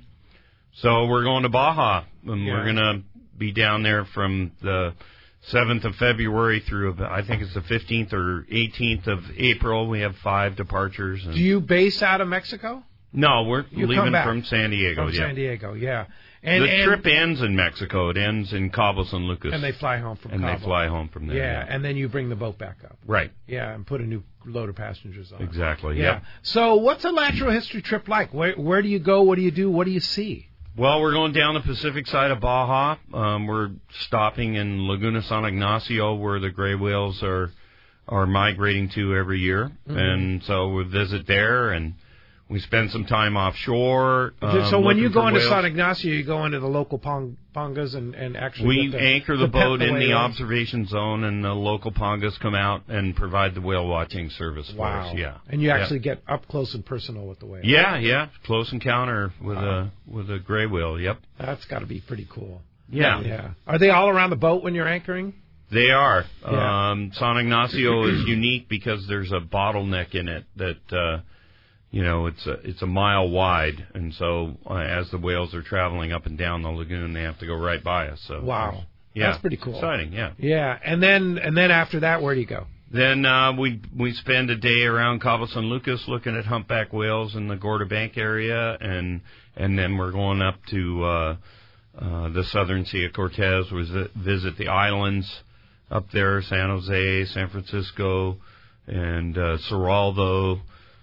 So we're going to Baja, and Yeah. we're going to be down there from the seventh of February through, I think it's the fifteenth or eighteenth of April. We have five departures. And Do you base out of Mexico? no, we're You come leaving back. from San Diego. From yeah. San Diego, yeah. And, the and, trip ends in Mexico. It ends in Cabo San Lucas. And they fly home from And Cabo. they fly home from there. Yeah, Yeah, and then you bring the boat back up. Right. Yeah, and put a new load of passengers on. Exactly, Yeah. yeah. So what's a natural history trip like? Where, where do you go? What do you do? What do you see? Well, we're going down the Pacific side of Baja. Um, we're stopping in Laguna San Ignacio, where the gray whales are are migrating to every year. Mhm. And so we visit there, and we spend some time offshore. Um, so when you looking go for into whales. San Ignacio, you go into the local pong, pongas and, and actually We get the, anchor the, the pet boat in the whales. observation zone, and the local pongas come out and provide the whale watching service for Wow. us. Yeah, And you Yeah. actually get up close and personal with the whale. Yeah, yeah, close encounter with Wow. a with a gray whale. Yep. That's got to be pretty cool. Yeah. Yeah. Are they all around the boat when you're anchoring? They are. Yeah. Um, San Ignacio is unique because there's a bottleneck in it that, uh, you know, it's a, it's a mile wide. And so uh, as the whales are traveling up and down the lagoon, they have to go right by us. So Wow. Yeah. That's pretty cool. Exciting, yeah. Yeah. And then and then after that, where do you go? Then uh, we we spend a day around Cabo San Lucas looking at humpback whales in the Gorda Bank area, and and then we're going up to uh, uh, the southern Sea of Cortez. We visit, visit the islands up there, San Jose, San Francisco, and uh, Cerralvo,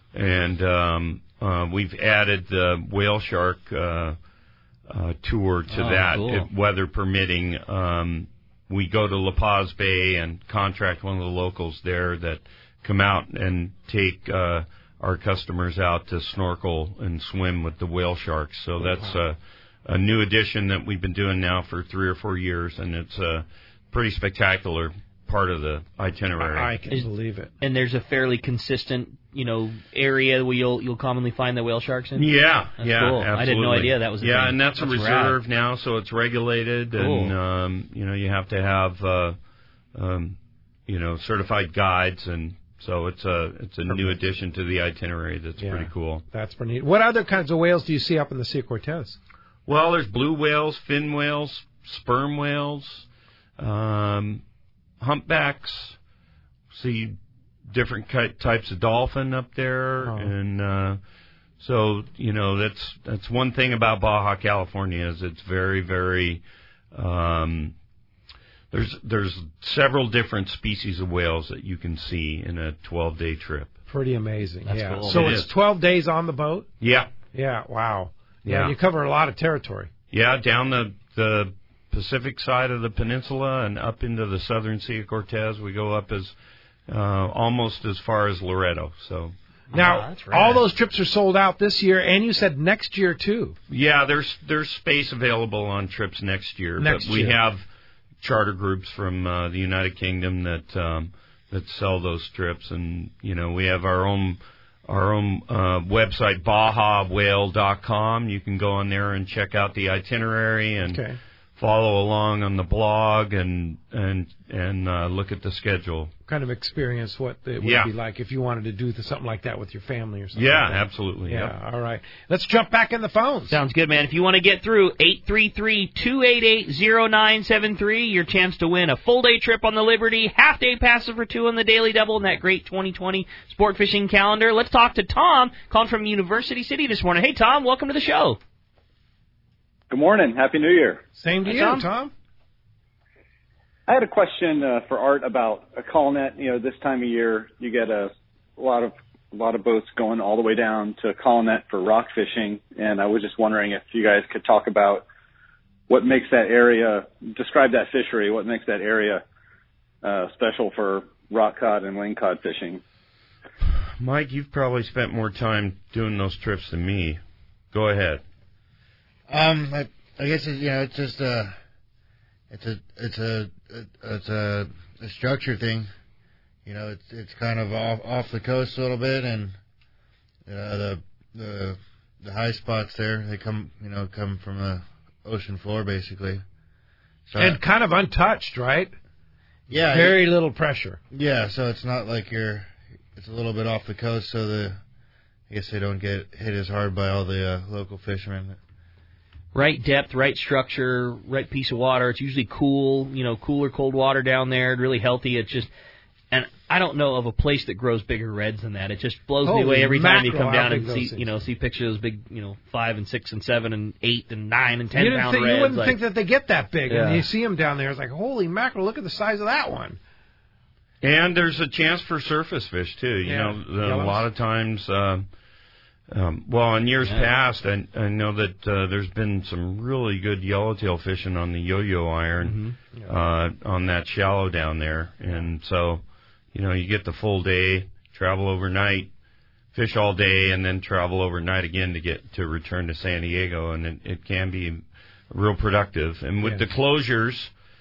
and um, uh, we've added the whale shark uh, uh, tour to Oh, that, cool. if weather permitting. Um, we go to La Paz Bay and contract one of the locals there that come out and take uh, our customers out to snorkel and swim with the whale sharks. So that's a, a new addition that we've been doing now for three or four years, and it's a pretty spectacular part of the itinerary. I can believe it. And there's a fairly consistent, you know, area where you'll you'll commonly find the whale sharks in. Yeah, That's yeah, cool. absolutely. I didn't know idea that was. A yeah, thing. and that's, that's a reserve now, so it's regulated, Cool. and um, you know you have to have uh, um, you know certified guides, and so it's a it's a new addition to the itinerary. That's Yeah. pretty cool. That's pretty neat. What other kinds of whales do you see up in the Sea of Cortez? Well, there's blue whales, fin whales, sperm whales, um, humpbacks. See different ki- types of dolphin up there, Oh. and uh, so you know that's that's one thing about Baja California is it's very very um, there's there's several different species of whales that you can see in a twelve day trip. Pretty amazing. That's yeah. cool. So It it's is. twelve days on the boat? Yeah, Yeah, wow. Yeah. You cover a lot of territory. yeah, down the the Pacific side of the peninsula and up into the southern Sea of Cortez. We go up as uh, almost as far as Loreto. So Now, all those trips are sold out this year, and you said next year, too. yeah, there's there's space available on trips next year, Next but we year. have charter groups from uh, the United Kingdom that um, that sell those trips, and you know we have our own our own uh, website baja whale dot com. You can go on there and check out the itinerary and Okay. follow along on the blog and and and uh, look at the schedule. Kind of experience what it would Yeah. be like if you wanted to do th- something like that with your family or something. Yeah, like that. absolutely. Yeah, Yep. all right. Let's jump back in the phones. Sounds good, man. If you want to get through, eight three three, two eight eight, zero nine seven three, your chance to win a full-day trip on the Liberty, half-day passes for two on the Daily Double, and that great twenty twenty sport fishing calendar. Let's talk to Tom, calling from University City this morning. Hey, Tom, welcome to the show. Good morning. Happy New Year. Same to Hi, you, Tom. Tom. I had a question uh, for Art about a call net. You know, this time of year, you get a, a lot of a lot of boats going all the way down to call net for rock fishing, and I was just wondering if you guys could talk about what makes that area, describe that fishery, what makes that area uh, special for rock cod and wing cod fishing. Mike, you've probably spent more time doing those trips than me. Go ahead. Um, I, I guess it, you know it's just a, it's a, it's a, it's a, a structure thing. You know, it's it's kind of off off the coast a little bit, and uh, the the the high spots there they come you know come from the ocean floor basically. So And kind of untouched, right? yeah, Very little pressure. yeah. So it's not like you're. It's a little bit off the coast, so the I guess they don't get hit as hard by all the uh, local fishermen. Right depth, right structure, right piece of water. It's usually cool, you know, cooler, cold water down there, really healthy. It's just, And I don't know of a place that grows bigger reds than that. It just blows Holy me away every time you mackerel, come how down big and those see, things you know, see pictures of those big, you know, five and six and seven and eight and nine and ten you didn't pound think, reds. You wouldn't like, think that they get that big, Yeah. and you see them down there. It's like, holy mackerel! Look at the size of that one. And there's a chance for surface fish too. You Yeah. know, the, a Yellows. lot of times. Um, um, well, in years Yeah. past, I, I know that uh, there's been some really good yellowtail fishing on the yo-yo iron Mm-hmm. uh, on that shallow down there, and so you know you get the full day, travel overnight, fish all day, and then travel overnight again to get to return to San Diego, and it, it can be real productive. And with Yeah. the closures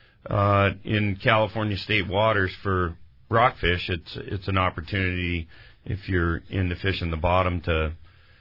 uh, in California state waters for rockfish, it's it's an opportunity if you're into fishing the bottom to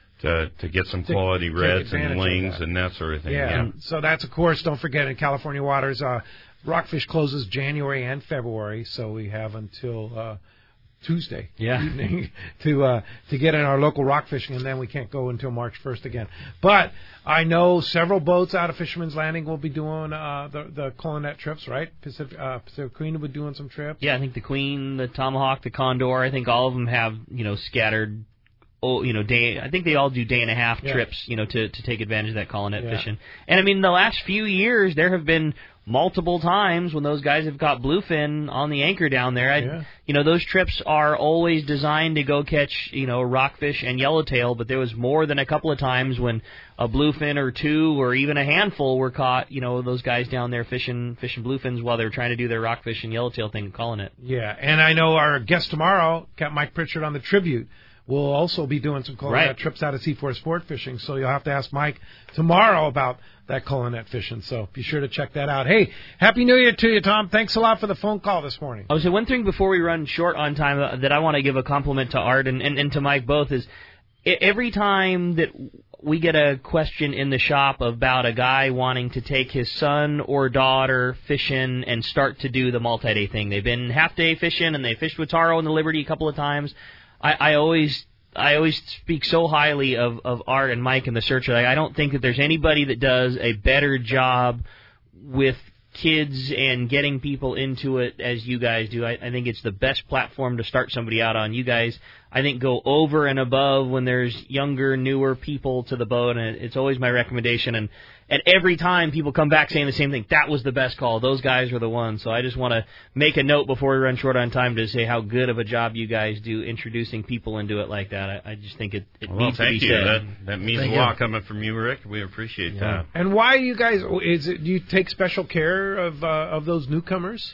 to to get some To quality take reds advantage and of lings that. and that sort of thing. Yeah. Yeah. And so that's, of course, don't forget, in California waters, uh, rockfish closes January and February, so we have until uh, Tuesday Yeah. evening to uh, to get in our local rock fishing, and then we can't go until March first again. But I know several boats out of Fisherman's Landing will be doing uh, the the Colonet trips, right? Pacific, uh, Pacific Queen will be doing some trips. Yeah, I think the Queen, the Tomahawk, the Condor, I think all of them have, you know, scattered, oh, you know, day. I think they all do day and a half Yeah. trips, you know, to to take advantage of that Colonet Yeah. fishing. And I mean, the last few years there have been multiple times when those guys have got bluefin on the anchor down there. I, Yeah. You know, those trips are always designed to go catch, you know, rockfish and yellowtail, but there was more than a couple of times when a bluefin or two or even a handful were caught, you know, those guys down there fishing fishing bluefins while they were trying to do their rockfish and yellowtail thing and calling it. Yeah, and I know our guest tomorrow, Captain Mike Pritchard on the Tribute, will also be doing some Colonet Right. trips out of C four Sport Fishing, so you'll have to ask Mike tomorrow about that Colonet fishing, so be sure to check that out. Hey, Happy New Year to you, Tom. Thanks a lot for the phone call this morning. Oh, so one thing before we run short on time uh, that I want to give a compliment to Art and, and, and to Mike both is e- every time that we get a question in the shop about a guy wanting to take his son or daughter fishing and start to do the multi-day thing. They've been half-day fishing, and they fished with Taro and the Liberty a couple of times. I, I always... I always speak so highly of, of Art and Mike and the Searcher. Like, I don't think that there's anybody that does a better job with kids and getting people into it as you guys do. I, I think it's the best platform to start somebody out on. You guys, I think, go over and above when there's younger, newer people to the boat, and it's always my recommendation. And and every time people come back saying the same thing, that was the best call. Those guys are the ones. So I just want to make a note before we run short on time to say how good of a job you guys do introducing people into it like that. I, I just think it, it Well, needs to thank be you. said. That that means Thank a you. lot coming from you, Rick. We appreciate that. And why you guys, is it, do you take special care of uh, of those newcomers?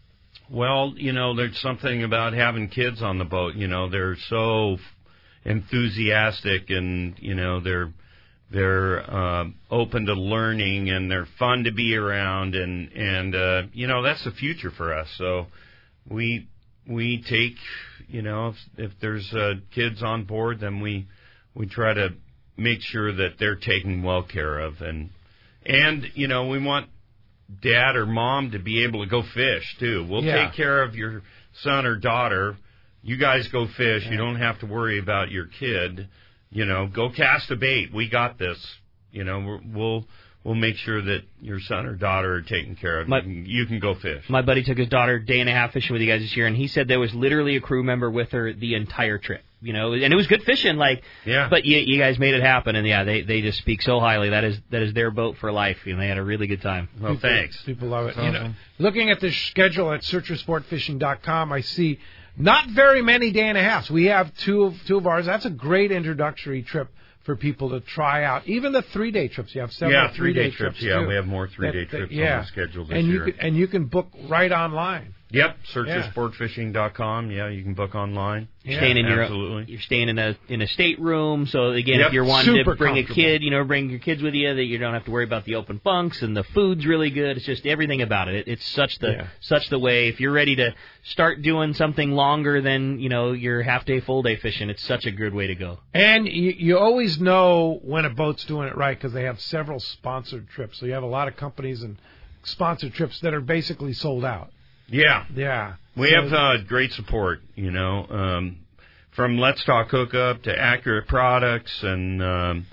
Well, you know, there's something about having kids on the boat. You know, they're so enthusiastic, and you know, they're they're uh, open to learning, and they're fun to be around, and and uh, you know, that's the future for us. So we we take, you know, if, if there's uh, kids on board, then we we try to make sure that they're taken well care of, and and you know, we want dad or mom to be able to go fish too. We'll Yeah. take care of your son or daughter. You guys go fish. You don't have to worry about your kid. You know, go cast a bait. We got this. You know, we're, we'll we'll make sure that your son or daughter are taken care of. My- you, can, you can go fish. My buddy took his daughter day and a half fishing with you guys this year, and he said there was literally a crew member with her the entire trip. You know, and it was good fishing. Like, yeah. But you, you guys made it happen, and yeah, they they just speak so highly. That is that is their boat for life. You know, they had a really good time. Well, People- thanks. People love it. That's You know, awesome. looking at the schedule at searcher sport fishing dot com, I see not very many day and a halves. We have two of two of ours. That's a great introductory trip for people to try out. Even the three-day trips. You have several Yeah, three-day, three-day trips. Yeah, too. we have more three-day That- that- trips on yeah. the schedule this and you year. Can, and you can book right online. Yep, searcher Yeah. sport fishing dot com. Yeah, you can book online. You're staying in your Absolutely. you're staying in a in a stateroom. So again, Yep, if you're wanting super to bring a comfortable. kid, you know, bring your kids with you, that you don't have to worry about the open bunks, and the food's really good. It's just everything about it. It's such the Yeah. such the way. If you're ready to start doing something longer than you know your half day, full day fishing, it's such a good way to go. And you, you always know when a boat's doing it right because they have several sponsored trips. So you have a lot of companies and sponsored trips that are basically sold out. Yeah. Yeah. We So- have uh, great support, you know, um, from Let's Talk Hookup to Accurate Products, and um,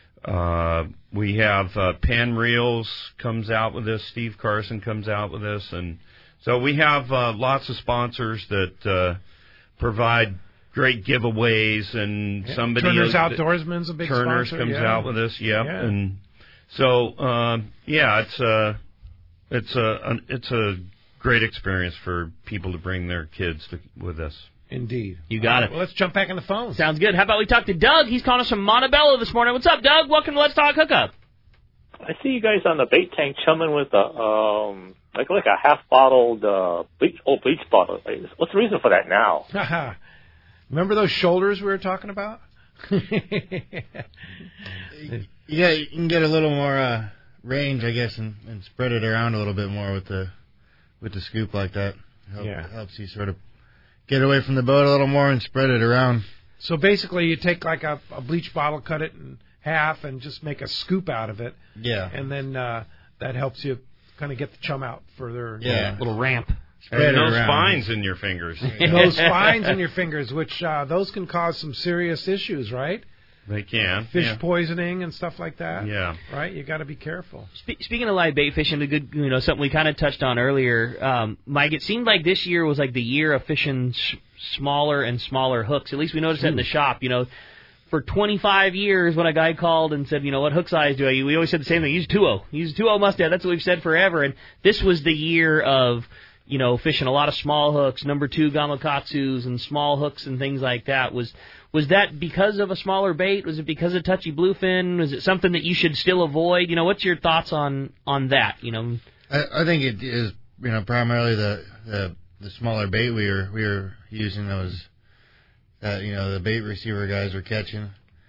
uh, we have uh, Penn Reels comes out with us, Steve Carson comes out with us, and So we have uh, lots of sponsors that uh, provide great giveaways, and Yeah. somebody Turner's uh, Outdoorsman's a big Turner's sponsor. comes yeah. out with us, yep. Yeah. And so uh, yeah, it's a it's a an, it's a great experience for people to bring their kids to, with us. Indeed. You got All it. right, well, let's jump back in the phone. Sounds good. How about we talk to Doug? He's calling us from Montebello this morning. What's up, Doug? Welcome to Let's Talk Hookup. I see you guys on the bait tank chumming with a um like like a half bottled uh bleach old bleach bottle. What's the reason for that now? Remember those shoulders we were talking about? Yeah, you can get a little more uh, range, I guess, and, and spread it around a little bit more with the with the scoop like that. Help, Yeah. helps you sort of get away from the boat a little more and spread it around. So basically, you take like a, a bleach bottle, cut it in half, and just make a scoop out of it. Yeah. And then uh, that helps you kind of get the chum out further. Yeah. Little ramp. And no around. spines in your fingers. No spines in your fingers, which uh, those can cause some serious issues, right? They can. Fish yeah. poisoning and stuff like that. Yeah. Right? You got to be careful. Spe- speaking of live bait fishing, a good, you know, something we kind of touched on earlier, um, Mike. It seemed like this year was like the year of fishing sh- smaller and smaller hooks. At least we noticed that in the shop. You know, for twenty-five years, when a guy called and said, you know, what hook size do I use? We always said the same thing. Use two oh. Use two oh mustad. That's what we've said forever. And this was the year of, you know, fishing a lot of small hooks, number two gamakatsus and small hooks and things like that. Was was that because of a smaller bait? Was it because of touchy bluefin? Was it something that you should still avoid? You know, what's your thoughts on on that? You know, I, I think it is, you know, primarily the, the the smaller bait we were we were using those that you know the bait receiver guys were catching.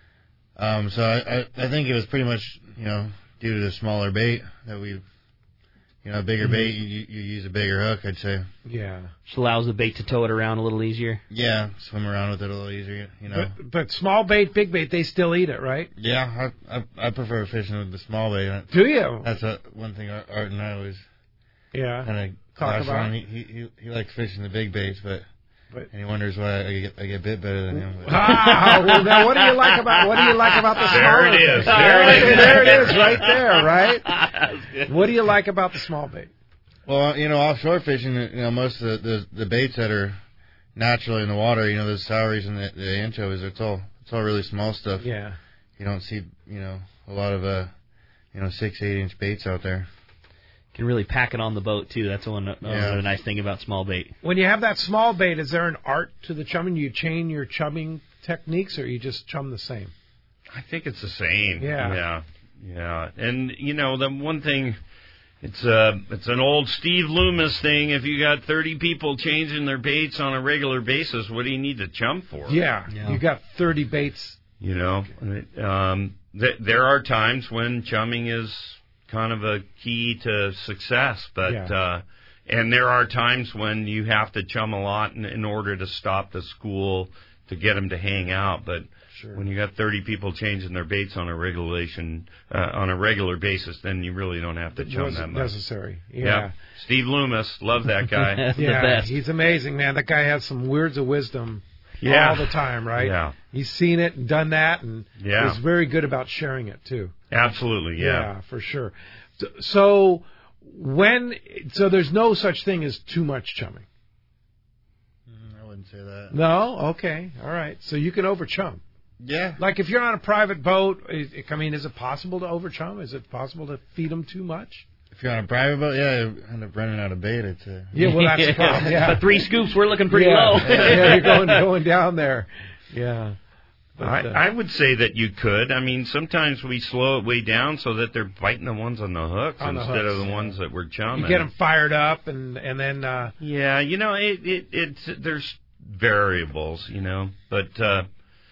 Um, so I, I I think it was pretty much you know due to the smaller bait that we. You know, a bigger Mhm. bait, you, you use a bigger hook, I'd say. Yeah. just allows the bait to tow it around a little easier. Yeah, swim around with it a little easier, you know. But, but small bait, big bait, they still eat it, right? Yeah, I, I I prefer fishing with the small bait. Do you? That's a, one thing Art and I always Yeah. kind of Talk clash about. on. He, he he he likes fishing the big baits, but, But- and he wonders why I get I get bit better than him. But. Ah, well, now what do you like about what do you like about the small? There it is. There, There it is. there it is, right there, right? What do you like about the small bait? Well, you know, offshore fishing, you know, most of the, the the baits that are naturally in the water, you know, the souries and the, the anchovies, it's all it's all really small stuff. Yeah. You don't see, you know, a lot of uh, you know, six eight inch baits out there. Can really pack it on the boat too. That's one uh, Yeah. another nice thing about small bait. When you have that small bait, is there an art to the chumming? Do you chain your chumming techniques, or you just chum the same? I think it's the same. Yeah. Yeah. Yeah. And, you know, the one thing, it's uh, it's an old Steve Loomis thing. If you got thirty people changing their baits on a regular basis, what do you need to chum for? Yeah. You got thirty baits. You know, um, th- there are times when chumming is kind of a key to success, but Yeah. uh, and there are times when you have to chum a lot in, in order to stop the school to get them to hang out. But Sure. when you got thirty people changing their baits on a regulation uh, on a regular basis, then you really don't have to chum Wasn't that much. necessary. Yeah. Steve Loomis, love that guy. Yeah, he's amazing, man. That guy has some words of wisdom Yeah. all the time, right? Yeah. He's seen it and done that, and Yeah. he's very good about sharing it, too. Absolutely, yeah. for sure. So- So when so there's no such thing as too much chumming. I wouldn't say that. No, okay, all right. So you can over chum. Yeah. Like if you're on a private boat, is- I mean, is it possible to over chum? Is it possible to feed them too much? If you're on a private boat, yeah, you end up running out of bait. It's uh, Yeah, well, that's the problem. Yeah, But three scoops, we're looking pretty yeah. low. Yeah, you're going going down there. Yeah. But, I, uh, I would say that you could. I mean, sometimes we slow it way down so that they're biting the ones on the hooks On the instead of hooks, the yeah. ones that we're chumming. You get them fired up, and and then uh, Yeah, you know, it, it it's there's variables, you know, but uh,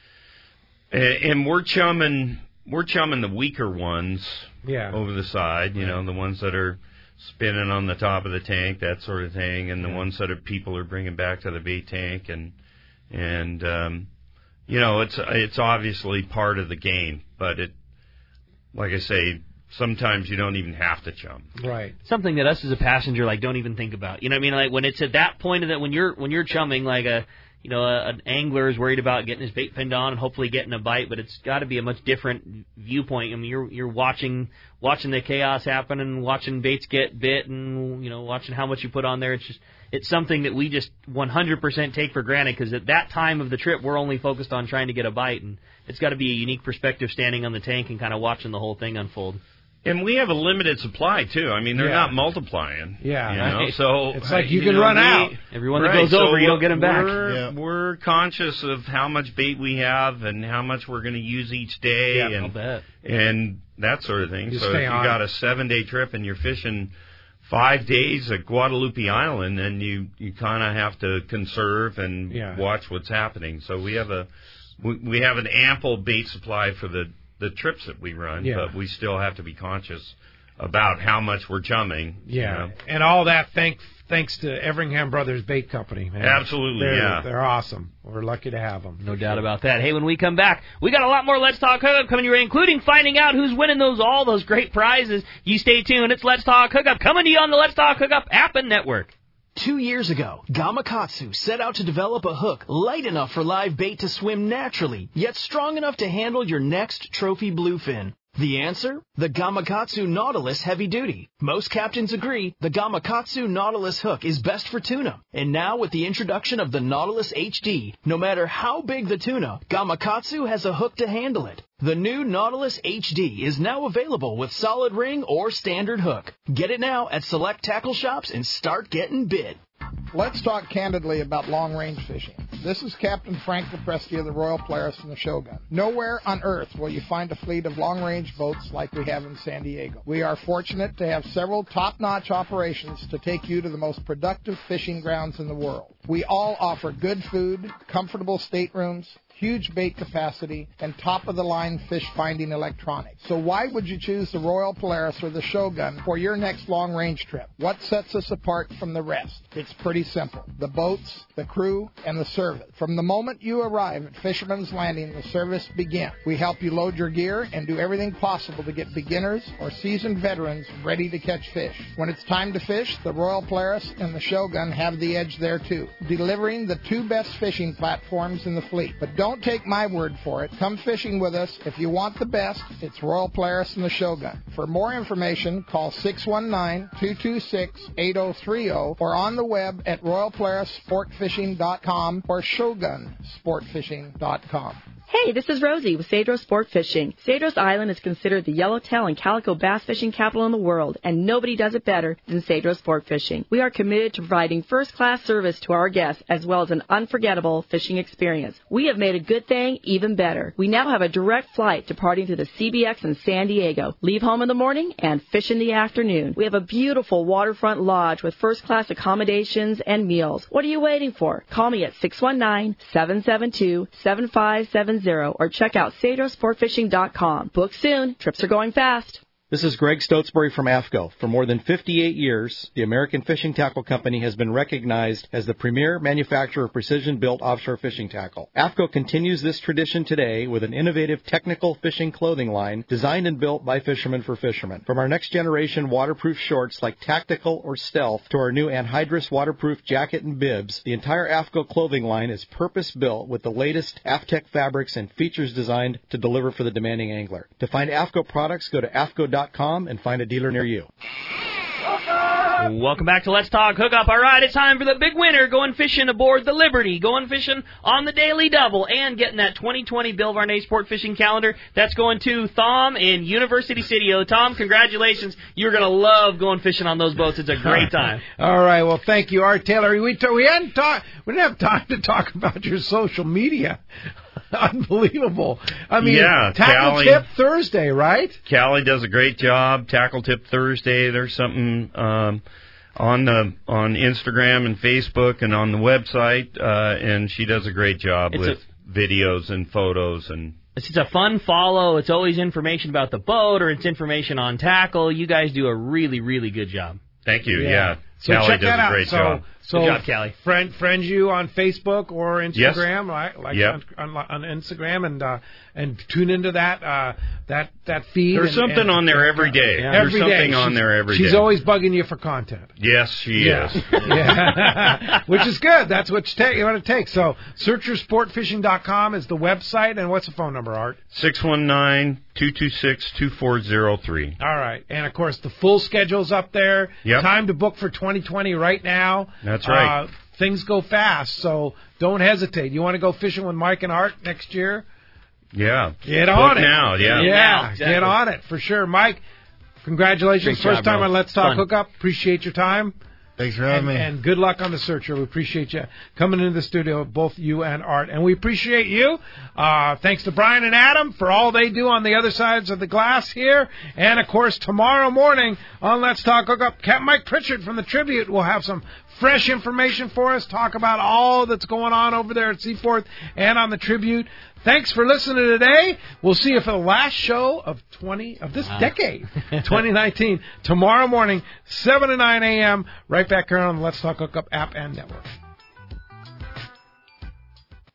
and we're chumming we're chumming the weaker ones Yeah. over the side, you know, the ones that are spinning on the top of the tank, that sort of thing, and the Yeah. ones that are people are bringing back to the bait tank, and and um, you know, it's it's obviously part of the game, but it, like I say, sometimes you don't even have to chum. right. Something that us as a passenger like don't even think about. You know what I mean? Like when it's at that point of that when you're when you're chumming like a you know, a, an angler is worried about getting his bait pinned on and hopefully getting a bite, but it's got to be a much different viewpoint. I mean, you're you're watching watching the chaos happen and watching baits get bit and, you know, watching how much you put on there. It's just it's something that we just one hundred percent take for granted because at that time of the trip, we're only focused on trying to get a bite, and it's got to be a unique perspective standing on the tank and kind of watching the whole thing unfold. And we have a limited supply, too. I mean, they're Yeah. not multiplying. Yeah. You know? Right. So It's like you you can know, run we- out. Everyone that Right, goes so over, you don't get them back. We're, Yeah. we're conscious of how much bait we have and how much we're going to use each day Yeah, and I'll bet. and that sort of thing. You so stay if you on. got a seven-day trip and you're fishing five days at Guadalupe Island, then you, you kind of have to conserve and Yeah. watch what's happening. So we have a we, we have an ample bait supply for the, the trips that we run, Yeah. but we still have to be conscious about how much we're chumming. you Yeah, know. and all that thank, thanks to Everingham Brothers Bait Company, man. Absolutely, they're, yeah. They're awesome. We're lucky to have them. No doubt about that. Hey, when we come back, we got a lot more Let's Talk Hookup coming your way, including finding out who's winning those all those great prizes. You stay tuned. It's Let's Talk Hookup coming to you on the Let's Talk Hookup app and network. Two years ago, Gamakatsu set out to develop a hook light enough for live bait to swim naturally, yet strong enough to handle your next trophy bluefin. The answer? The Gamakatsu Nautilus Heavy Duty. Most captains agree the Gamakatsu Nautilus hook is best for tuna. And now with the introduction of the Nautilus H D, no matter how big the tuna, Gamakatsu has a hook to handle it. The new Nautilus H D is now available with solid ring or standard hook. Get it now at select tackle shops and start getting bit. Let's talk candidly about long-range fishing. This is Captain Frank Lepresti of the Royal Polaris and the Shogun. Nowhere on Earth will you find a fleet of long-range boats like we have in San Diego. We are fortunate to have several top-notch operations to take you to the most productive fishing grounds in the world. We all offer good food, comfortable staterooms, huge bait capacity, and top-of-the-line fish-finding electronics. So why would you choose the Royal Polaris or the Shogun for your next long-range trip? What sets us apart from the rest? It's pretty simple. The boats, the crew, and the service. From the moment you arrive at Fisherman's Landing, the service begins. We help you load your gear and do everything possible to get beginners or seasoned veterans ready to catch fish. When it's time to fish, the Royal Polaris and the Shogun have the edge there too, delivering the two best fishing platforms in the fleet. But don't Don't take my word for it. Come fishing with us. If you want the best, it's Royal Polaris and the Shogun. For more information, call six one nine, two two six, eight zero three zero or on the web at royal polaris sport fishing dot com or shogun sport fishing dot com. Hey, this is Rosie with Cedros Sport Fishing. Cedros Island is considered the yellowtail and calico bass fishing capital in the world, and nobody does it better than Cedros Sport Fishing. We are committed to providing first-class service to our guests, as well as an unforgettable fishing experience. We have made a good thing even better. We now have a direct flight departing to the C B X in San Diego. Leave home in the morning and fish in the afternoon. We have a beautiful waterfront lodge with first-class accommodations and meals. What are you waiting for? Call me at six one nine, seven seven two, seven five seven zero or check out cedros sport fishing dot com. Book soon. Trips are going fast. This is Greg Stotesbury from A F C O. For more than fifty-eight years, the American Fishing Tackle Company has been recognized as the premier manufacturer of precision-built offshore fishing tackle. A F C O continues this tradition today with an innovative technical fishing clothing line designed and built by fishermen for fishermen. From our next-generation waterproof shorts like Tactical or Stealth to our new anhydrous waterproof jacket and bibs, the entire A F C O clothing line is purpose-built with the latest AFTEC fabrics and features designed to deliver for the demanding angler. To find A F C O products, go to A F C O dot com and find a dealer near you. Welcome back to Let's Talk Hookup. All right, it's time for the big winner, going fishing aboard the Liberty, going fishing on the Daily Double, and getting that twenty twenty Bill Varney Sport Fishing Calendar. That's going to Thom in University City. Oh, Tom, congratulations. You're going to love going fishing on those boats. It's a great time. All right, well, thank you, Art Taylor. We t- we hadn't talk- we didn't have time to talk about your social media. Unbelievable. I mean, yeah, Tackle Callie, Tip Thursday, right? Callie does a great job. Tackle Tip Thursday. There's something um, on the on Instagram and Facebook and on the website, uh, and she does a great job It's with a, videos and photos and. It's a fun follow. It's always information about the boat or it's information on tackle. You guys do a really, really good job. Thank you. Yeah. Yeah, So Callie check does that a out. great so job. So Good job, Callie. Friend, friend you on Facebook or Instagram, Yes. like, like Yep. on, on, on Instagram, and uh, and tune into that uh, that that feed. There's and, something and, on there every day. Yeah. There's Every something day. on She's- there every day. She's always bugging you for content. Yes, she Yeah. is. Yeah. Which is good. That's what, you ta- what it takes. So, searcher sport fishing dot com is the website, and what's the phone number, Art? six one nine, two two six, two four zero three. All right. And, of course, the full schedule's up there. Yep. Time to book for twenty twenty right now. That's right. Uh, things go fast, so don't hesitate. You want to go fishing with Mike and Art next year? Yeah. Get Book on it. now, yeah. Yeah, Now, exactly. get on it, for sure. Mike, congratulations. Great First job, time bro. on Let's Talk Fun. Hookup. Appreciate your time. Thanks for having and, me. and good luck on the Searcher. We appreciate you coming into the studio, both you and Art. And we appreciate you. Uh, thanks to Brian and Adam for all they do on the other sides of the glass here. And, of course, tomorrow morning on Let's Talk Hookup, Captain Mike Pritchard from the Tribute will have some fresh information for us, talk about all that's going on over there at Seaforth and on the Tribute. Thanks for listening today. We'll see you for the last show of twenty of this Wow. decade, twenty nineteen, tomorrow morning, seven to nine a.m., right back here on the Let's Talk Hookup app and network.